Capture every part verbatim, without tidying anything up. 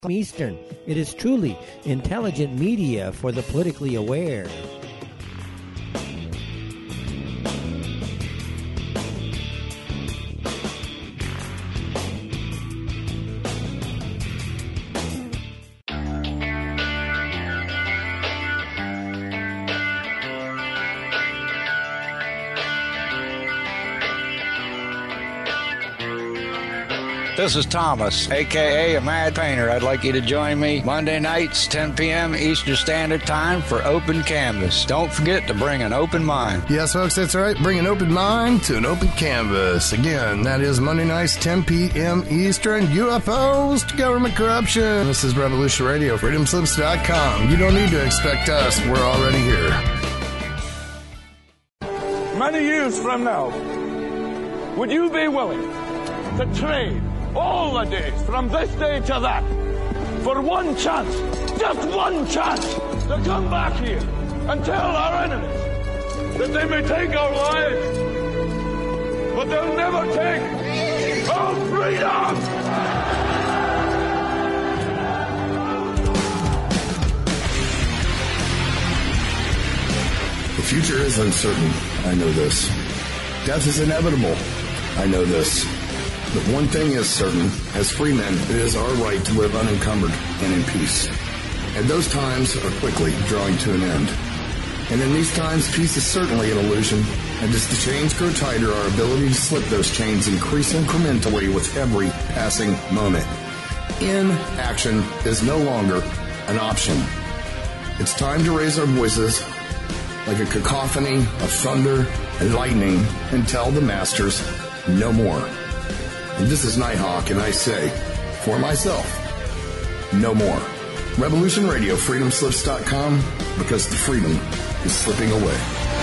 Eastern. It is truly intelligent media for the politically aware. This is Thomas, a k a. a Mad Painter. I'd like you to join me Monday nights, ten p.m. Eastern Standard Time for Open Canvas. Don't forget to bring an open mind. Yes, folks, that's right. Bring an open mind to an open canvas. Again, that is Monday nights, ten p.m. Eastern. U F Os to government corruption. This is Revolution Radio, freedom slips dot com. You don't need to expect us. We're already here. Many years from now, would you be willing to trade all the days from this day to that for one chance, just one chance, to come back here and tell our enemies that they may take our lives, but they'll never take our freedom? The future is uncertain. I know this. Death is inevitable. I know this. But one thing is certain, as free men, it is our right to live unencumbered and in peace. And those times are quickly drawing to an end. And in these times, peace is certainly an illusion, and as the chains grow tighter, our ability to slip those chains increase incrementally with every passing moment. Inaction is no longer an option. It's time to raise our voices like a cacophony of thunder and lightning and tell the masters no more. And this is Nighthawk, and I say, for myself, no more. Revolution Radio, freedom slips dot com, because the freedom is slipping away.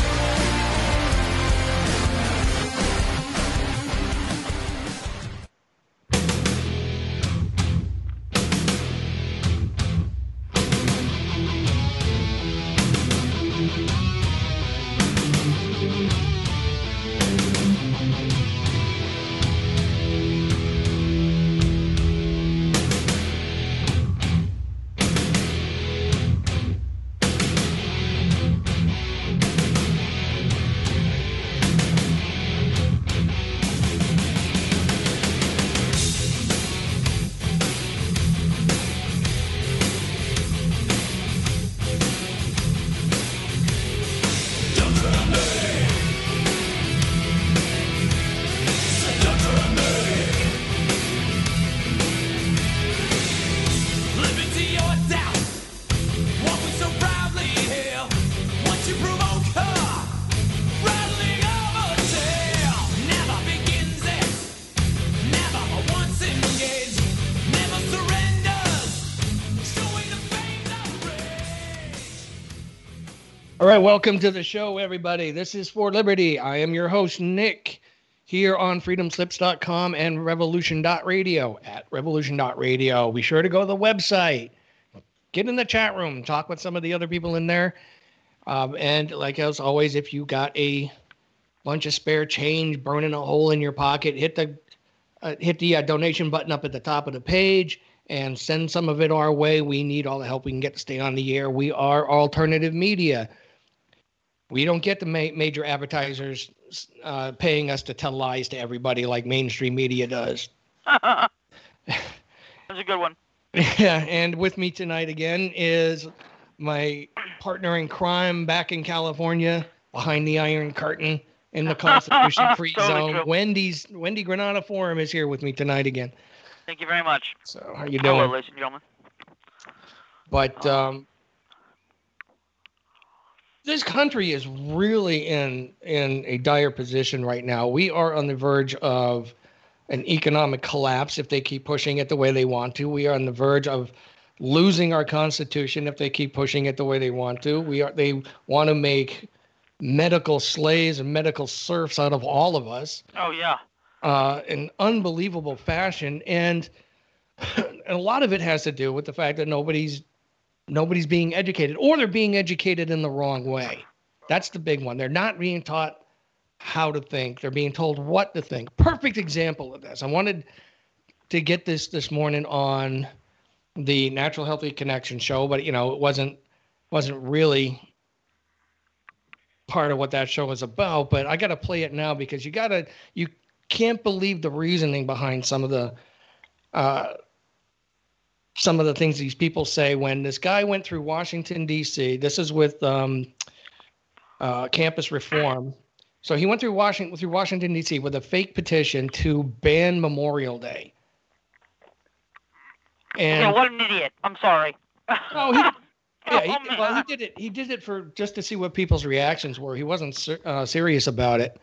All right, welcome to the show, everybody. This is For Liberty. I am your host, Nick, here on freedom slips dot com and revolution dot radio at revolution dot radio. Be sure to go to the website, get in the chat room, talk with some of the other people in there. Um, and like as always, if you got a bunch of spare change burning a hole in your pocket, hit the uh, hit the uh, donation button up at the top of the page and send some of it our way. We need all the help we can get to stay on the air. We are alternative media. We don't get the ma- major advertisers uh, paying us to tell lies to everybody like mainstream media does. That's a good one. Yeah, and with me tonight again is my partner in crime back in California, behind the Iron Curtain in the Constitution-free totally zone. True. Wendy's Wendy Granada Forum is here with me tonight again. Thank you very much. So how you doing? Hello, ladies and gentlemen. But um, this country is really in in a dire position right now. We are on the verge of an economic collapse if they keep pushing it the way they want to. We are on the verge of losing our Constitution if they keep pushing it the way they want to. We are they want to make medical slaves and medical serfs out of all of us. Oh, yeah. Uh, in unbelievable fashion. And, and a lot of it has to do with the fact that nobody's nobody's being educated, or they're being educated in the wrong way. That's the big one. They're not being taught how to think. They're being told what to think. Perfect example of this. I wanted to get this this morning on the Natural Healthy Connection show, but you know, it wasn't wasn't really part of what that show was about. But I got to play it now because you got to you can't believe the reasoning behind some of the uh, some of the things these people say. When this guy went through Washington D C, this is with um, uh, campus reform. So he went through Washington through Washington D C with a fake petition to ban Memorial Day. And yeah, what an idiot! I'm sorry. Oh, he, yeah, he, well, he did it. He did it for just to see what people's reactions were. He wasn't ser- uh, serious about it.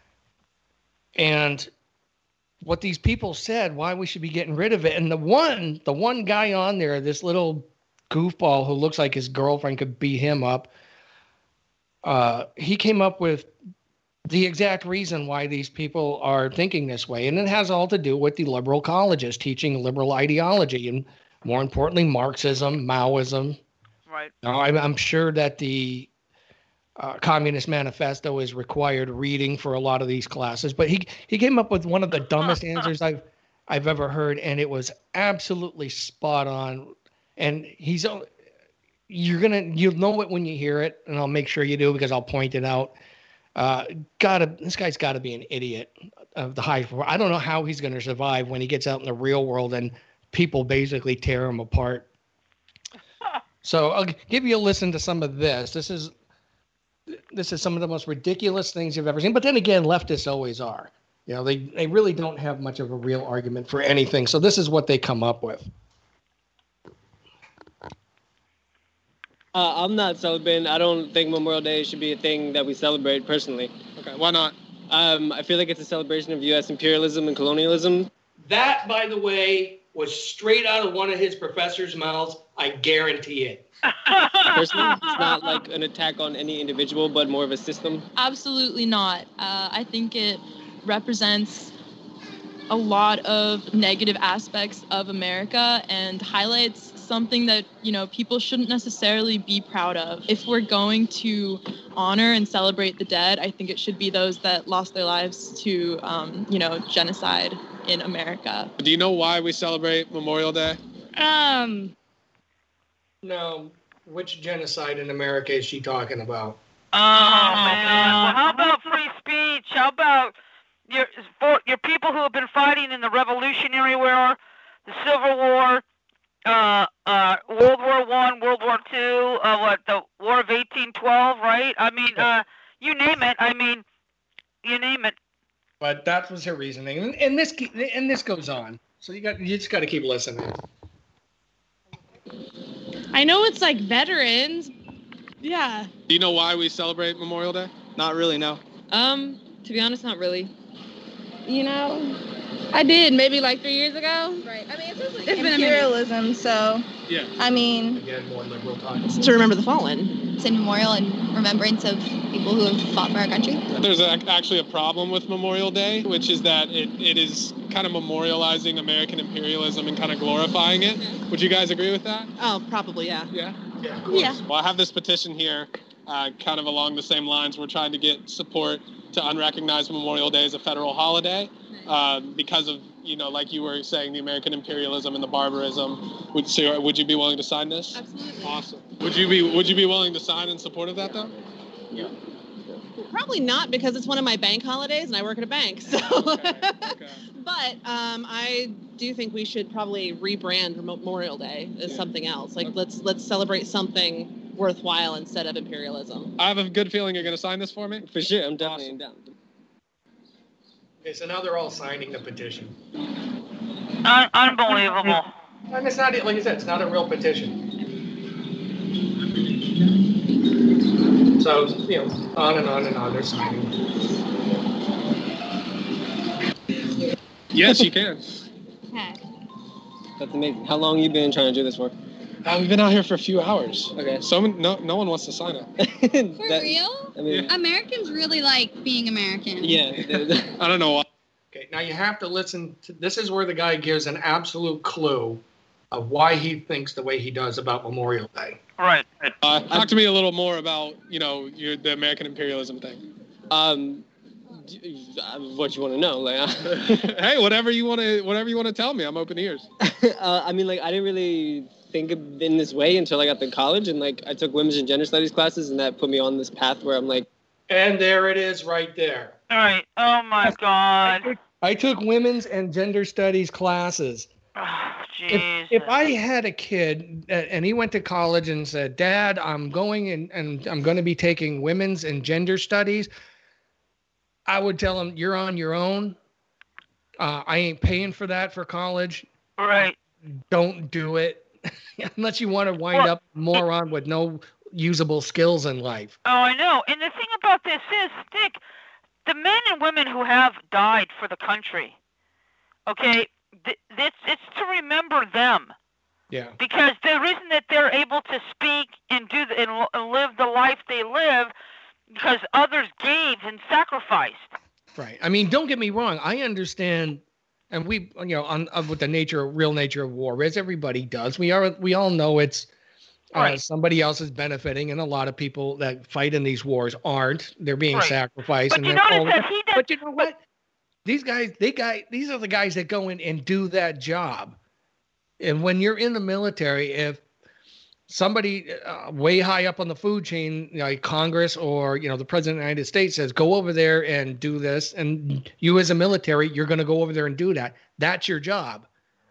And what these people said, why we should be getting rid of it. And the one, the one guy on there, this little goofball who looks like his girlfriend could beat him up. Uh, he came up with the exact reason why these people are thinking this way. And it has all to do with the liberal colleges teaching liberal ideology and, more importantly, Marxism, Maoism. Right. Now, I'm, I'm sure that the uh, Communist Manifesto is required reading for a lot of these classes. But he he came up with one of the dumbest answers I've I've ever heard, and it was absolutely spot on. And he's you're gonna you'll know it when you hear it, and I'll make sure you do because I'll point it out. Uh, gotta this guy's got to be an idiot of the highest. I don't know how he's going to survive when he gets out in the real world and people basically tear him apart. So I'll give you a listen to some of this. This is this is some of the most ridiculous things you've ever seen. But then again, leftists always are. You know, they they really don't have much of a real argument for anything. So this is what they come up with. Uh, I'm not celebrating. I don't think Memorial Day should be a thing that we celebrate personally. Okay, why not? Um, I feel like it's a celebration of U S imperialism and colonialism. That, by the way, was straight out of one of his professors' mouths. I guarantee it. Personally, it's not like an attack on any individual, but more of a system. Absolutely not. Uh, I think it represents a lot of negative aspects of America and highlights something that, you know, people shouldn't necessarily be proud of. If we're going to honor and celebrate the dead, I think it should be those that lost their lives to, um, you know, genocide in America. Do you know why we celebrate Memorial Day? Um, No, which genocide in America is she talking about? Oh, man. Well, how about free speech? How about your for your people who have been fighting in the Revolutionary War, the Civil War, uh, uh, World War One, World War Two, uh, what the War of eighteen twelve, right? I mean, uh, you name it. I mean, you name it. But that was her reasoning, and, and this and this goes on. So you got you just got to keep listening. I know it's like veterans. Yeah. Do you know why we celebrate Memorial Day? Not really, no. Um, to be honest, not really. You know, I did maybe like three years ago. Right. I mean, it's just like It's been a imperialism, so, Yeah. I mean, Again, more liberal talk. To remember the fallen. it's a memorial in remembrance of people who have fought for our country. There's a, actually a problem with Memorial Day, which is that it, it is kind of memorializing American imperialism and kind of glorifying it. Would you guys agree with that? Oh, probably, yeah. Yeah. Yeah, of course. Yeah. Well, I have this petition here, uh, kind of along the same lines. We're trying to get support to unrecognize Memorial Day as a federal holiday uh, because of, you know, like you were saying, the American imperialism and the barbarism. Would so would you be willing to sign this? Absolutely. Awesome. Would you be Would you be willing to sign in support of that, though? Yeah. Probably not, because it's one of my bank holidays and I work at a bank. So, Okay. Okay. but um, I do think we should probably rebrand Memorial Day as Yeah. something else. Like Okay. let's let's celebrate something worthwhile instead of imperialism. I have a good feeling you're going to sign this for me. For sure, I'm definitely Awesome. down. Okay, so now they're all signing the petition. Un- unbelievable. And it's not, like I said, it's not a real petition. So, you know, on and on and on, they're signing. Yes, you can. That's amazing. How long you been trying to do this for? Uh, we've been out here for a few hours. Okay. So no, no one wants to sign it. For That- real? I mean, Americans really like being American. yeah. I don't know why. Okay, now you have to listen to, this is where the guy gives an absolute clue of why he thinks the way he does about Memorial Day. Right. Uh, talk to me a little more about, you know, your, the American imperialism thing. Um, What you want to know? Like, hey, whatever you want to, whatever you want to tell me, I'm open ears. uh, I mean, like, I didn't really think of in this way until I got to college, and like, I took women's and gender studies classes, and that put me on this path where I'm like. And there it is, right there. All right. Oh my God. I took, I took women's and gender studies classes. Oh, if, if I had a kid and he went to college and said, "Dad, I'm going and, and I'm going to be taking women's and gender studies," I would tell him, "You're on your own. Uh, I ain't paying for that for college. Right. Don't do it unless you want to wind well, up moron with no usable skills in life." Oh, I know. And the thing about this is, Dick, the men and women who have died for the country, okay, th- it's, it's to remember them. Yeah. Because the reason that they're able to speak and do the, and, and live the life they live, because others gave and sacrificed. Right. I mean, don't get me wrong. I understand, and we, you know, on, on with the nature, real nature of war, as everybody does. We are, we all know it's uh, right. somebody else is benefiting, and a lot of people that fight in these wars aren't. They're being right. sacrificed. But and you notice that he does. But you know what? These guys, they guy, these are the guys that go in and do that job. And when you're in the military, if somebody uh, way high up on the food chain, you know, like Congress or, you know, the president of the United States says, go over there and do this. And you as a military, you're going to go over there and do that. That's your job.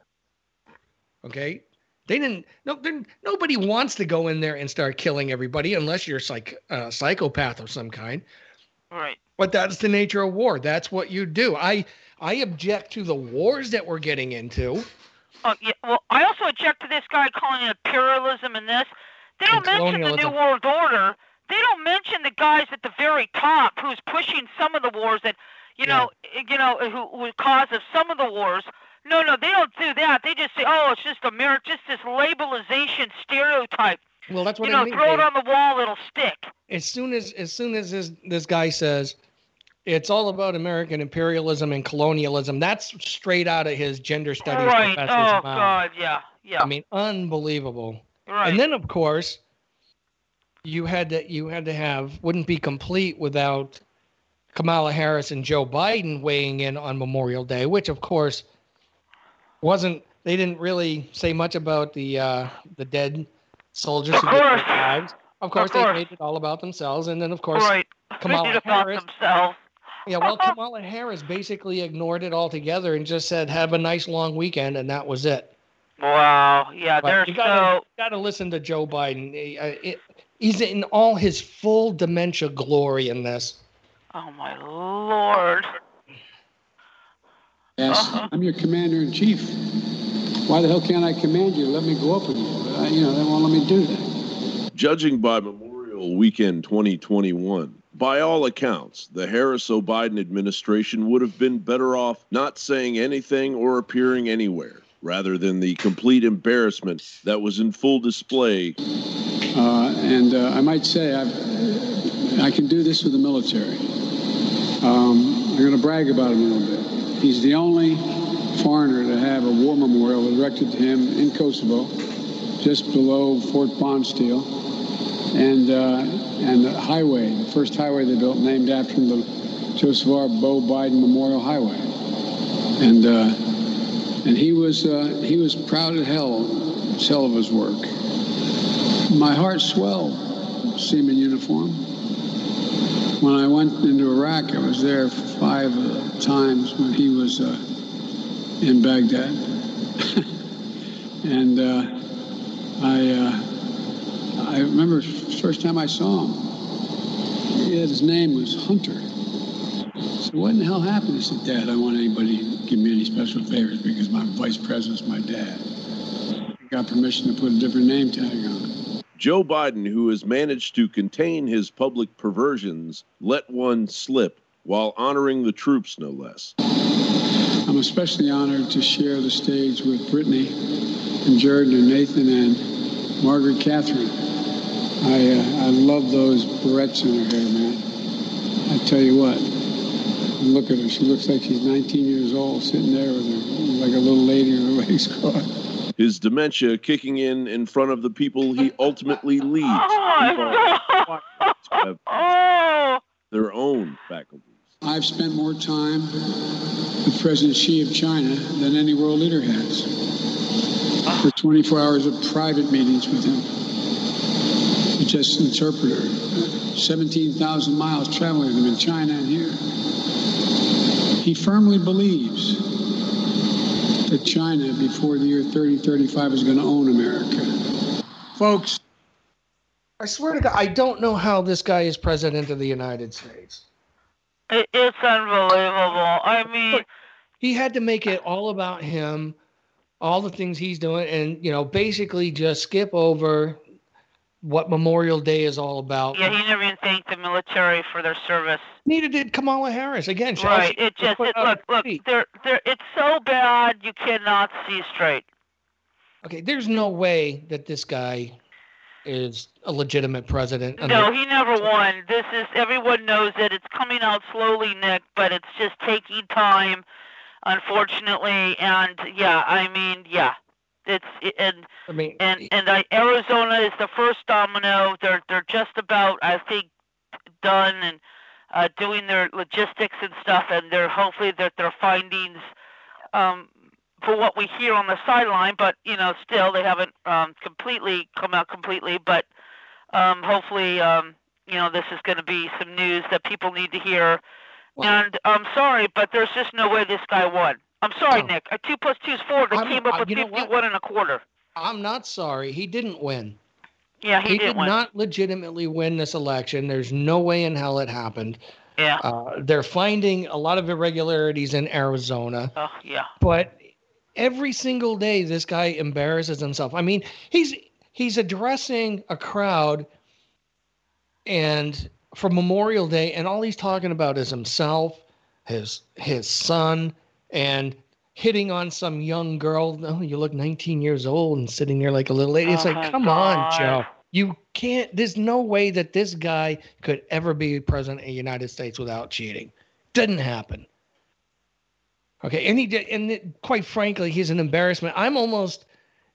Okay. They didn't, no, nobody wants to go in there and start killing everybody unless you're like a psychopath of some kind. Right. But that's the nature of war. That's what you do. I, I object to the wars that we're getting into. Oh, yeah. Well, I also object to this guy calling it imperialism and this. They don't mention the New World Order. They don't mention the guys at the very top who's pushing some of the wars that, you know, yeah. you know, who who cause of some of the wars. No, no, they don't do that. They just say, oh, it's just America, just this labelization stereotype. Well, that's what you know, I mean. throw they, it on the wall, it'll stick. As soon as, as soon as this this guy says, it's all about American imperialism and colonialism, that's straight out of his gender studies right. professor's oh, mouth. God, yeah, yeah. I mean, unbelievable. Right. And then, of course, you had to you had to have wouldn't be complete without Kamala Harris and Joe Biden weighing in on Memorial Day, which, of course, wasn't. They didn't really say much about the uh, the dead soldiers who gave their lives. Of course, of course, they made it all about themselves, and then, of course, right. Kamala about Harris. Themselves. Yeah, well, Kamala Harris basically ignored it altogether and just said, "Have a nice long weekend," and that was it. Wow. Yeah, but they're you gotta, so. Got to listen to Joe Biden. It, it, he's in all his full dementia glory in this. Oh my Lord. Yes, uh-huh. I'm your commander in chief. Why the hell can't I command you? Let me go up with you. But I, you know, they won't let me do that. Judging by Memorial Weekend twenty twenty-one, by all accounts, the Harris-Biden administration would have been better off not saying anything or appearing anywhere, rather than the complete embarrassment that was in full display. Uh, and uh, I might say I've, I can do this with the military. Um, I'm going to brag about him a little bit. He's the only foreigner to have a war memorial erected to him in Kosovo, just below Fort Bonsteel, and uh, and the highway, the first highway they built, named after him, the Joseph R. Bo Biden Memorial Highway, and uh, and he was uh, he was proud as hell, hell of his work. My heart swelled, seeing uniform. When I went into Iraq, I was there five uh, times when he was uh, in Baghdad. and uh, I uh, I remember the first time I saw him, he had, his name was Hunter. I said, what in the hell happened? He said, Dad, I don't want anybody to give me any special favors because my vice president's my dad. I got permission to put a different name tag on it. Joe Biden, who has managed to contain his public perversions, let one slip while honoring the troops, no less. I'm especially honored to share the stage with Brittany and Jordan and Nathan and Margaret Catherine. I uh, I love those barrettes in her hair, man. I tell you what, look at her. She looks like she's nineteen years old, sitting there with her, like a little lady with her legs crossed. His dementia kicking in in front of the people he ultimately leads. Oh, my God. To have their own faculties. I've spent more time with President Xi of China than any world leader has. For twenty-four hours of private meetings with him. Just an interpreter. seventeen thousand miles traveling with him in China and here. He firmly believes that China, before the year thirty thirty-five, is going to own America. Folks. I swear to God, I don't know how this guy is president of the United States. It, it's unbelievable. I mean, he had to make it all about him, all the things he's doing, and, you know, basically just skip over what Memorial Day is all about. Yeah, he never even thanked the military for their service. Neither did Kamala Harris. Again, right. It just, it, look, look, they're, they're, it's so bad you cannot see straight. Okay, there's no way that this guy is a legitimate president. No, he never won. This is, everyone knows it. It's coming out slowly, Nick, but it's just taking time, unfortunately. And yeah, I mean, yeah, it's and I mean, and and I, Arizona is the first domino. They're they're just about, I think, done and uh, doing their logistics and stuff, and they're hopefully that their findings. Um, for what we hear on the sideline, but, you know, still they haven't um, completely come out completely, but um, hopefully, um, you know, this is going to be some news that people need to hear. Well, and I'm sorry, but there's just no way this guy won. I'm sorry, no. Nick. A two plus two is four. They I'm, came up with fifty-one and a quarter. I'm not sorry. He didn't win. Yeah, he, he did win. not legitimately win this election. There's no way in hell it happened. Yeah. Uh, they're finding a lot of irregularities in Arizona. Oh, yeah. But every single day, this guy embarrasses himself. I mean, he's he's addressing a crowd and for Memorial Day, and all he's talking about is himself, his his son, and hitting on some young girl. Oh, you look nineteen years old and sitting there like a little lady. It's oh like, come God. on, Joe. You can't. There's no way that this guy could ever be president of the United States without cheating. Didn't happen. Okay, and he did, and it, quite frankly, he's an embarrassment. I'm almost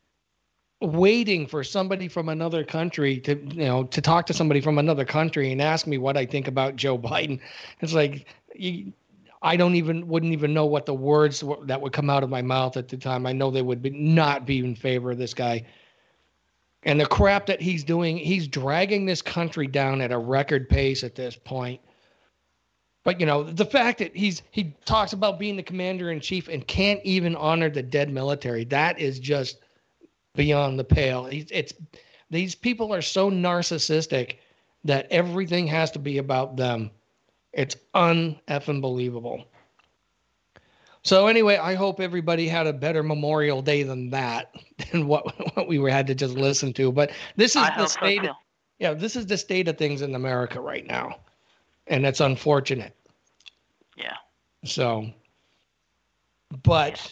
waiting for somebody from another country to, you know, to talk to somebody from another country and ask me what I think about Joe Biden. It's like, you, I don't even, wouldn't even know what the words that would come out of my mouth at the time. I know they would be, not be in favor of this guy. And the crap that he's doing, he's dragging this country down at a record pace at this point. But, you know, the fact that he's he talks about being the commander in chief and can't even honor the dead military, that is just beyond the pale. It's, it's these people are so narcissistic that everything has to be about them. It's un-effing believable. So anyway, I hope everybody had a better Memorial Day than that, than what what we had to just listen to. But this is I the state. So yeah, this is the state of things in America right now, and it's unfortunate. Yeah. So, but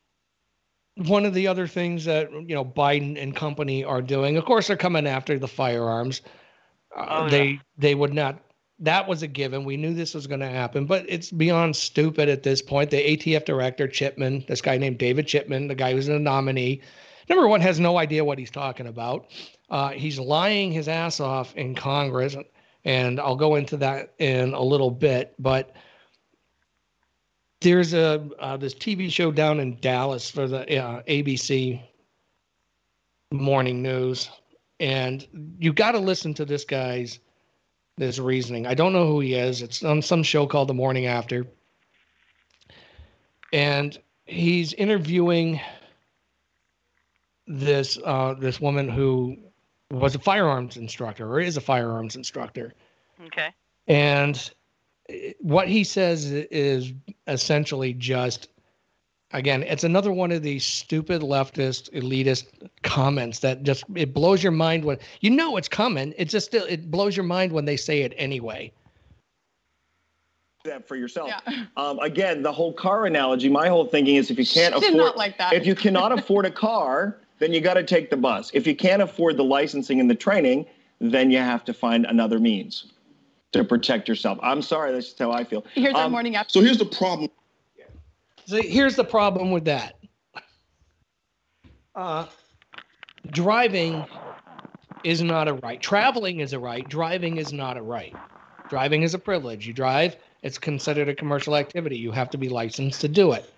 one of the other things that, you know, Biden and company are doing, of course, they're coming after the firearms. Uh, oh, they yeah. they would not. That was a given. We knew this was going to happen, but it's beyond stupid at this point. The A T F director, Chipman, this guy named David Chipman, the guy who's a nominee, number one, has no idea what he's talking about. Uh, he's lying his ass off in Congress, and I'll go into that in a little bit. But there's a uh, this T V show down in Dallas for the uh, A B C Morning News, and you got to listen to this guy's this reasoning. I don't know who he is. It's on some show called The Morning After, and he's interviewing this uh, this woman who was a firearms instructor or is a firearms instructor. Okay. And what he says is essentially just, again, it's another one of these stupid leftist elitist comments that just, it blows your mind when, you know it's coming. It just still, it blows your mind when they say it anyway. That for yourself. Yeah. Um, again, the whole car analogy, my whole thinking is if you can't Did afford, not like that. if you cannot afford a car, then you got to take the bus. If you can't afford the licensing and the training, then you have to find another means to protect yourself. I'm sorry, that's just how I feel. Here's um, our morning after. So here's the problem. So here's the problem with that. Uh, driving is not a right. Traveling is a right. Driving is not a right. Driving is a privilege. You drive It's considered a commercial activity. You have to be licensed to do it.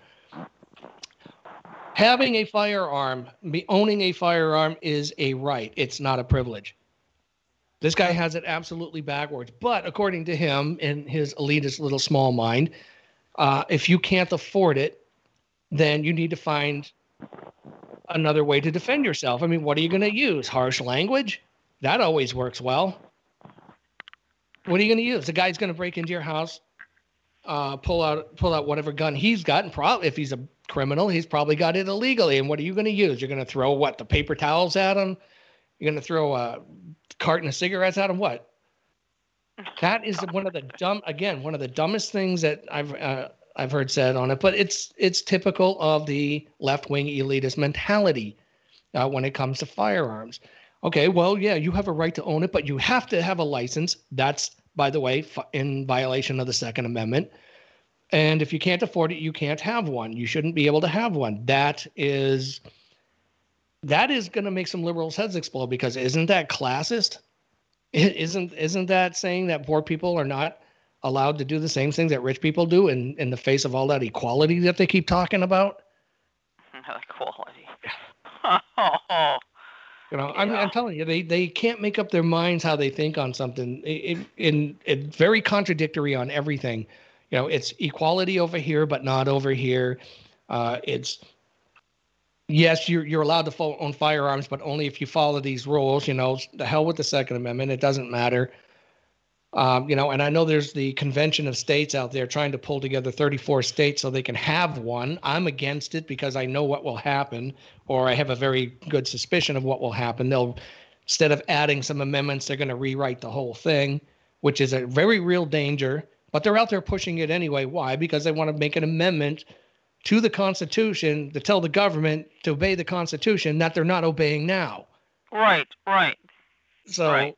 Having a firearm, be owning a firearm is a right. It's not a privilege. This guy has it absolutely backwards. But according to him, in his elitist little small mind, uh, if you can't afford it, then you need to find another way to defend yourself. I mean, what are you going to use? Harsh language? That always works well. What are you going to use? The guy's going to break into your house, uh, pull out pull out whatever gun he's got, and probably if he's a criminal, he's probably got it illegally. And what are you going to use? You're going to throw what? The paper towels at him? You're going to throw a carton of cigarettes at him? What? That is one of the dumb, again, one of the dumbest things that I've uh, I've heard said on it. But it's it's typical of the left-wing elitist mentality uh, when it comes to firearms. Okay, well, yeah, you have a right to own it, but you have to have a license. That's, by the way, in violation of the Second Amendment. And if you can't afford it, you can't have one. You shouldn't be able to have one. That is that is going to make some liberals' heads explode, because isn't that classist? Isn't isn't that saying that poor people are not allowed to do the same things that rich people do in, in the face of all that equality that they keep talking about? Equality. You know, I'm, I'm telling you, they, they can't make up their minds how they think on something. It, it, in, it's very contradictory on everything. You know, it's equality over here, but not over here. Uh, it's, yes, you're, you're allowed to own firearms, but only if you follow these rules. You know, the hell with the Second Amendment. It doesn't matter. Um, you know, and I know there's the Convention of States out there trying to pull together thirty-four states so they can have one. I'm against it because I know what will happen, or I have a very good suspicion of what will happen. They'll, instead of adding some amendments, they're going to rewrite the whole thing, which is a very real danger. But they're out there pushing it anyway. Why? Because they want to make an amendment to the Constitution to tell the government to obey the Constitution that they're not obeying now. Right, right. So, right.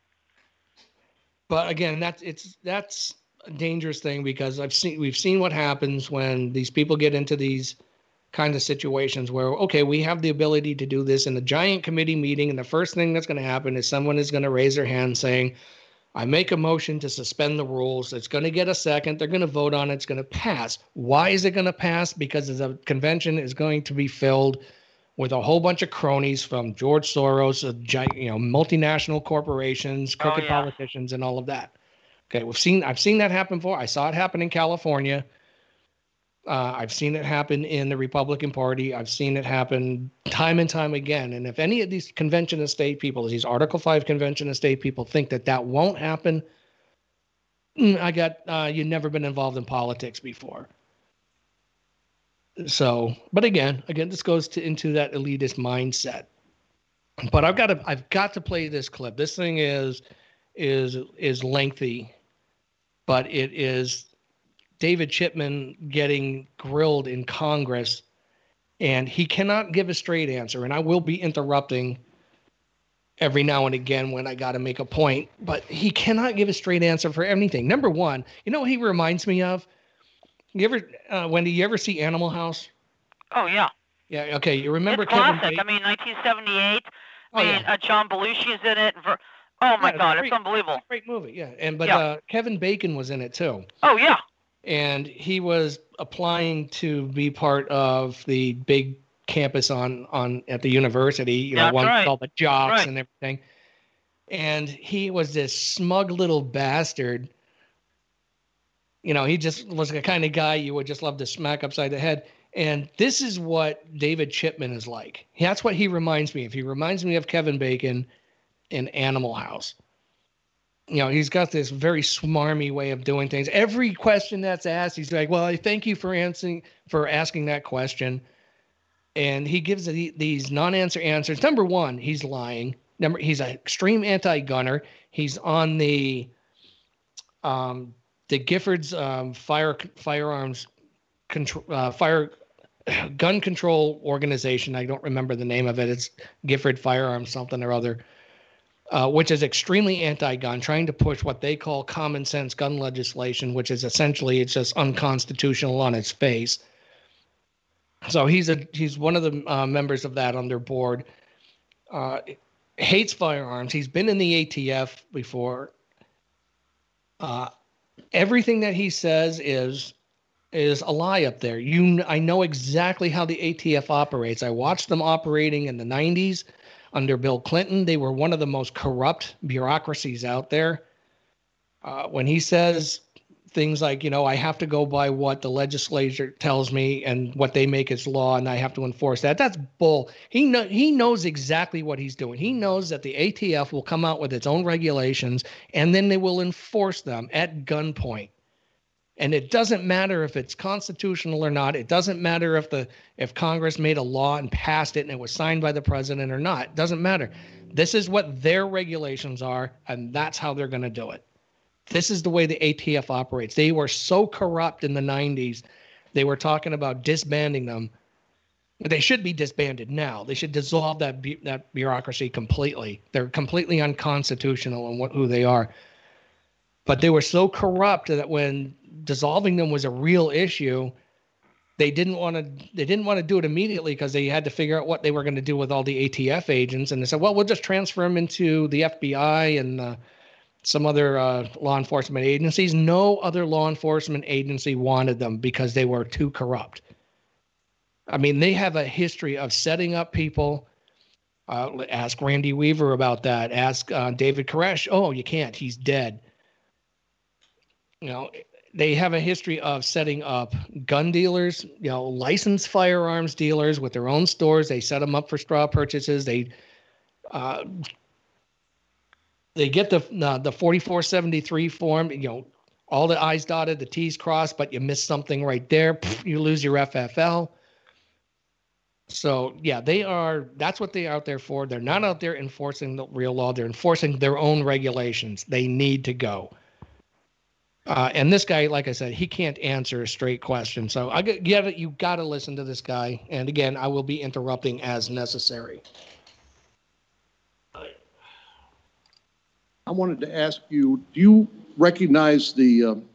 But again, that's it's that's a dangerous thing, because I've seen we've seen what happens when these people get into these kind of situations where, okay, we have the ability to do this in a giant committee meeting, and the first thing that's going to happen is someone is going to raise their hand saying, I make a motion to suspend the rules. It's going to get a second. They're going to vote on it. It's going to pass. Why is it going to pass? Because the convention is going to be filled with a whole bunch of cronies from George Soros, uh, giant, you know, multinational corporations, crooked oh, yeah. politicians, and all of that. Okay, we've seen. I've seen that happen before. I saw it happen in California. Uh, I've seen it happen in the Republican Party. I've seen it happen time and time again. And if any of these convention of state people, these Article Five convention of state people, think that that won't happen, I got uh, you've never been involved in politics before. So, but again, again, this goes to into that elitist mindset. But I've got to, I've got to play this clip. This thing is, is, is lengthy, but it is David Chipman getting grilled in Congress, and he cannot give a straight answer. And I will be interrupting every now and again when I got to make a point, but he cannot give a straight answer for anything. Number one, you know what he reminds me of? You ever, uh, Wendy, you ever see Animal House? Oh, yeah. Yeah, okay. You remember it's Kevin classic. Bacon? I mean, nineteen seventy-eight. Oh, I mean, yeah. uh, John Belushi is in it. Oh, my Yeah, God. great, It's unbelievable. It's a great movie, yeah. And But Yeah. Uh, Kevin Bacon was in it, too. Oh, yeah. And he was applying to be part of the big campus on, on at the university, you know, That's one right. with all the jocks Right. and everything. And he was this smug little bastard. You know, he just was the kind of guy you would just love to smack upside the head. And this is what David Chipman is like. That's what he reminds me of. He reminds me of Kevin Bacon in Animal House. You know, he's got this very smarmy way of doing things. Every question that's asked, he's like, well, I thank you for answering, for asking that question. And he gives the, these non-answer answers. Number one, he's lying. Number, he's an extreme anti-gunner. He's on the um, the Giffords um, fire firearms control uh, fire gun control organization. I don't remember the name of it. It's Gifford Firearms something or other, uh, which is extremely anti-gun, trying to push what they call common sense gun legislation, which is essentially it's just unconstitutional on its face. So he's a he's one of the uh, members of that on their board. Uh, hates firearms. He's been in the A T F before. Uh, everything that he says is is a lie up there. You, I know exactly how the A T F operates. I watched them operating in the nineties under Bill Clinton. They were one of the most corrupt bureaucracies out there. Uh, when he says things like, you know, I have to go by what the legislature tells me and what they make as law, and I have to enforce that, that's bull. He know, he knows exactly what he's doing. He knows that the A T F will come out with its own regulations, and then they will enforce them at gunpoint. And it doesn't matter if it's constitutional or not. It doesn't matter if the if Congress made a law and passed it and it was signed by the president or not. It doesn't matter. This is what their regulations are, and that's how they're going to do it. This is the way the A T F operates. They were so corrupt in the nineties. They were talking about disbanding them. They should be disbanded now. They should dissolve that bu- that bureaucracy completely. They're completely unconstitutional in what who they are. But they were so corrupt that when dissolving them was a real issue, they didn't want to they didn't want to do it immediately because they had to figure out what they were going to do with all the A T F agents. And they said, well, we'll just transfer them into the F B I and uh, some other uh, law enforcement agencies. No other law enforcement agency wanted them because they were too corrupt. I mean, they have a history of setting up people. Uh, ask Randy Weaver about that. Ask uh, David Koresh. Oh, you can't. He's dead. You know, they have a history of setting up gun dealers, you know, licensed firearms dealers with their own stores. They set them up for straw purchases. They uh, they get the uh, the forty-four seventy-three form, you know, all the I's dotted, the T's crossed, but you miss something right there. You lose your F F L. So, yeah, they are, that's what they're out there for. They're not out there enforcing the real law. They're enforcing their own regulations. They need to go. Uh, and this guy, like I said, he can't answer a straight question. So I get, you got you got to listen to this guy. And again, I will be interrupting as necessary. I wanted to ask you, do you recognize the uh,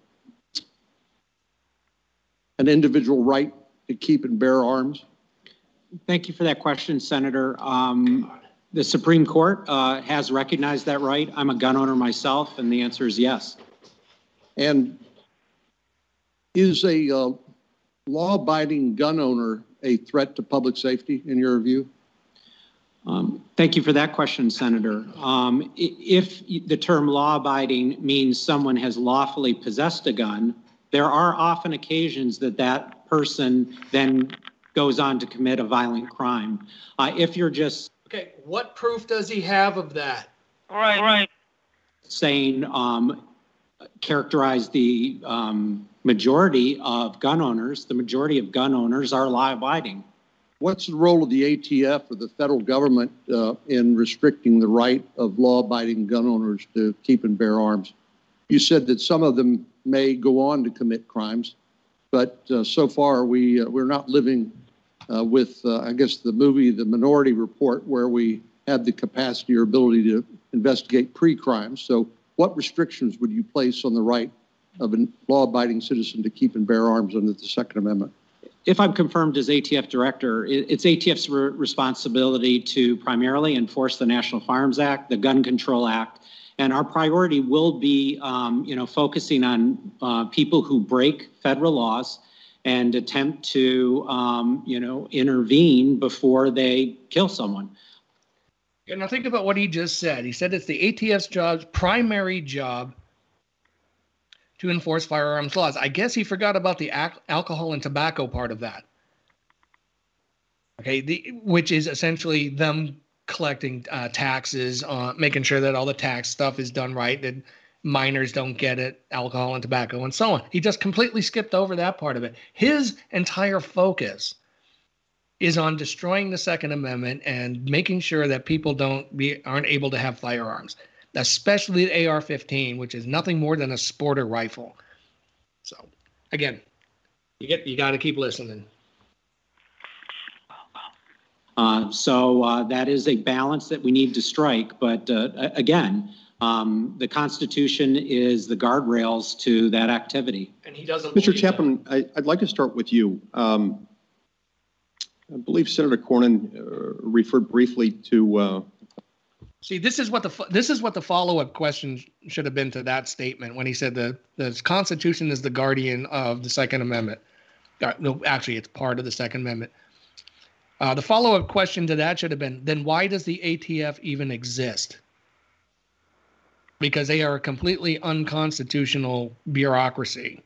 an individual right to keep and bear arms? Thank you for that question, Senator. Um, the Supreme Court uh, has recognized that right. I'm a gun owner myself, and the answer is yes. And is a uh, law-abiding gun owner a threat to public safety, in your view? Um, thank you for that question, Senator. Um, if the term law-abiding means someone has lawfully possessed a gun, there are often occasions that that person then goes on to commit a violent crime. Uh, if you're just okay, what proof does he have of that? Right, right. saying um, characterize the um, majority of gun owners, the majority of gun owners are law-abiding. What's the role of the A T F or the federal government uh, in restricting the right of law-abiding gun owners to keep and bear arms? You said that some of them may go on to commit crimes, but uh, so far we, uh, we're not living uh, with, uh, I guess, the movie The Minority Report, where we had the capacity or ability to investigate pre-crimes. So what restrictions would you place on the right of a law-abiding citizen to keep and bear arms under the Second Amendment? If I'm confirmed as A T F director, it's A T F's re- responsibility to primarily enforce the National Firearms Act, the Gun Control Act, and our priority will be, um, you know, focusing on uh, people who break federal laws and attempt to, um, you know, intervene before they kill someone. And now think about what he just said. He said it's the A T F's job's primary job to enforce firearms laws. I guess he forgot about the al- alcohol and tobacco part of that. Okay, the, which is essentially them collecting uh, taxes, uh, making sure that all the tax stuff is done right, that minors don't get it, alcohol and tobacco, and so on. He just completely skipped over that part of it. His entire focus is on destroying the Second Amendment and making sure that people don't be aren't able to have firearms, especially the A R fifteen, which is nothing more than a sporter rifle. So, again, you get you got to keep listening. Uh, so uh, that is a balance that we need to strike. But uh, again, um, the Constitution is the guardrails to that activity. And he doesn't. Mister Chapman, I, I'd like to start with you. Um, I believe Senator Cornyn uh, referred briefly to uh, See, this is what the this is what the follow-up question should have been to that statement when he said the the Constitution is the guardian of the Second Amendment. Uh, no, actually, it's part of the Second Amendment. Uh, the follow-up question to that should have been, then why does the A T F even exist? Because they are a completely unconstitutional bureaucracy.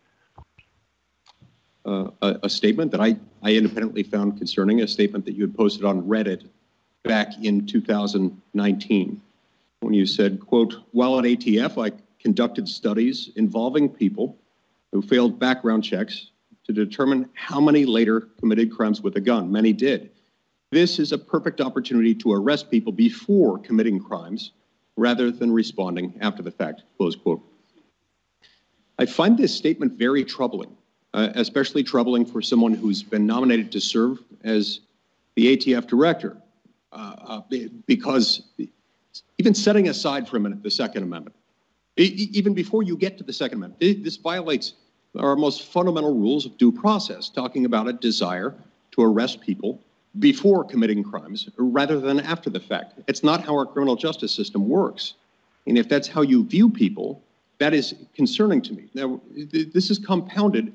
Uh, a, a statement that I, I independently found concerning, a statement that you had posted on Reddit back in two thousand nineteen, when you said, quote, while at A T F, I conducted studies involving people who failed background checks to determine how many later committed crimes with a gun. Many did. This is a perfect opportunity to arrest people before committing crimes rather than responding after the fact, close quote. I find this statement very troubling, uh, especially troubling for someone who's been nominated to serve as the A T F director, uh, uh, because even setting aside for a minute the Second Amendment, e- even before you get to the Second Amendment, this violates our most fundamental rules of due process, talking about a desire to arrest people before committing crimes rather than after the fact. It's not how our criminal justice system works. And if that's how you view people, that is concerning to me. Now, th- this is compounded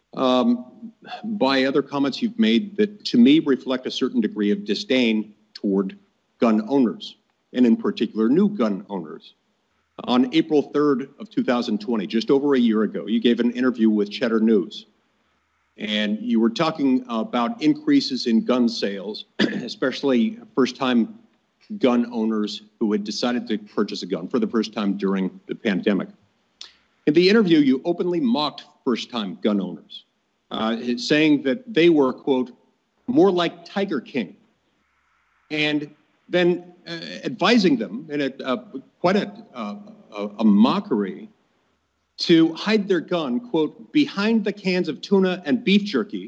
um, by other comments you've made that, to me, reflect a certain degree of disdain toward gun owners, and in particular, new gun owners. On April third of two thousand twenty, just over a year ago, you gave an interview with Cheddar News. And you were talking about increases in gun sales, especially first-time gun owners who had decided to purchase a gun for the first time during the pandemic. In the interview, you openly mocked first-time gun owners, uh, saying that they were, quote, more like Tiger King, and then uh, advising them in a, uh, quite a, uh, a, a mockery to hide their gun, quote, behind the cans of tuna and beef jerky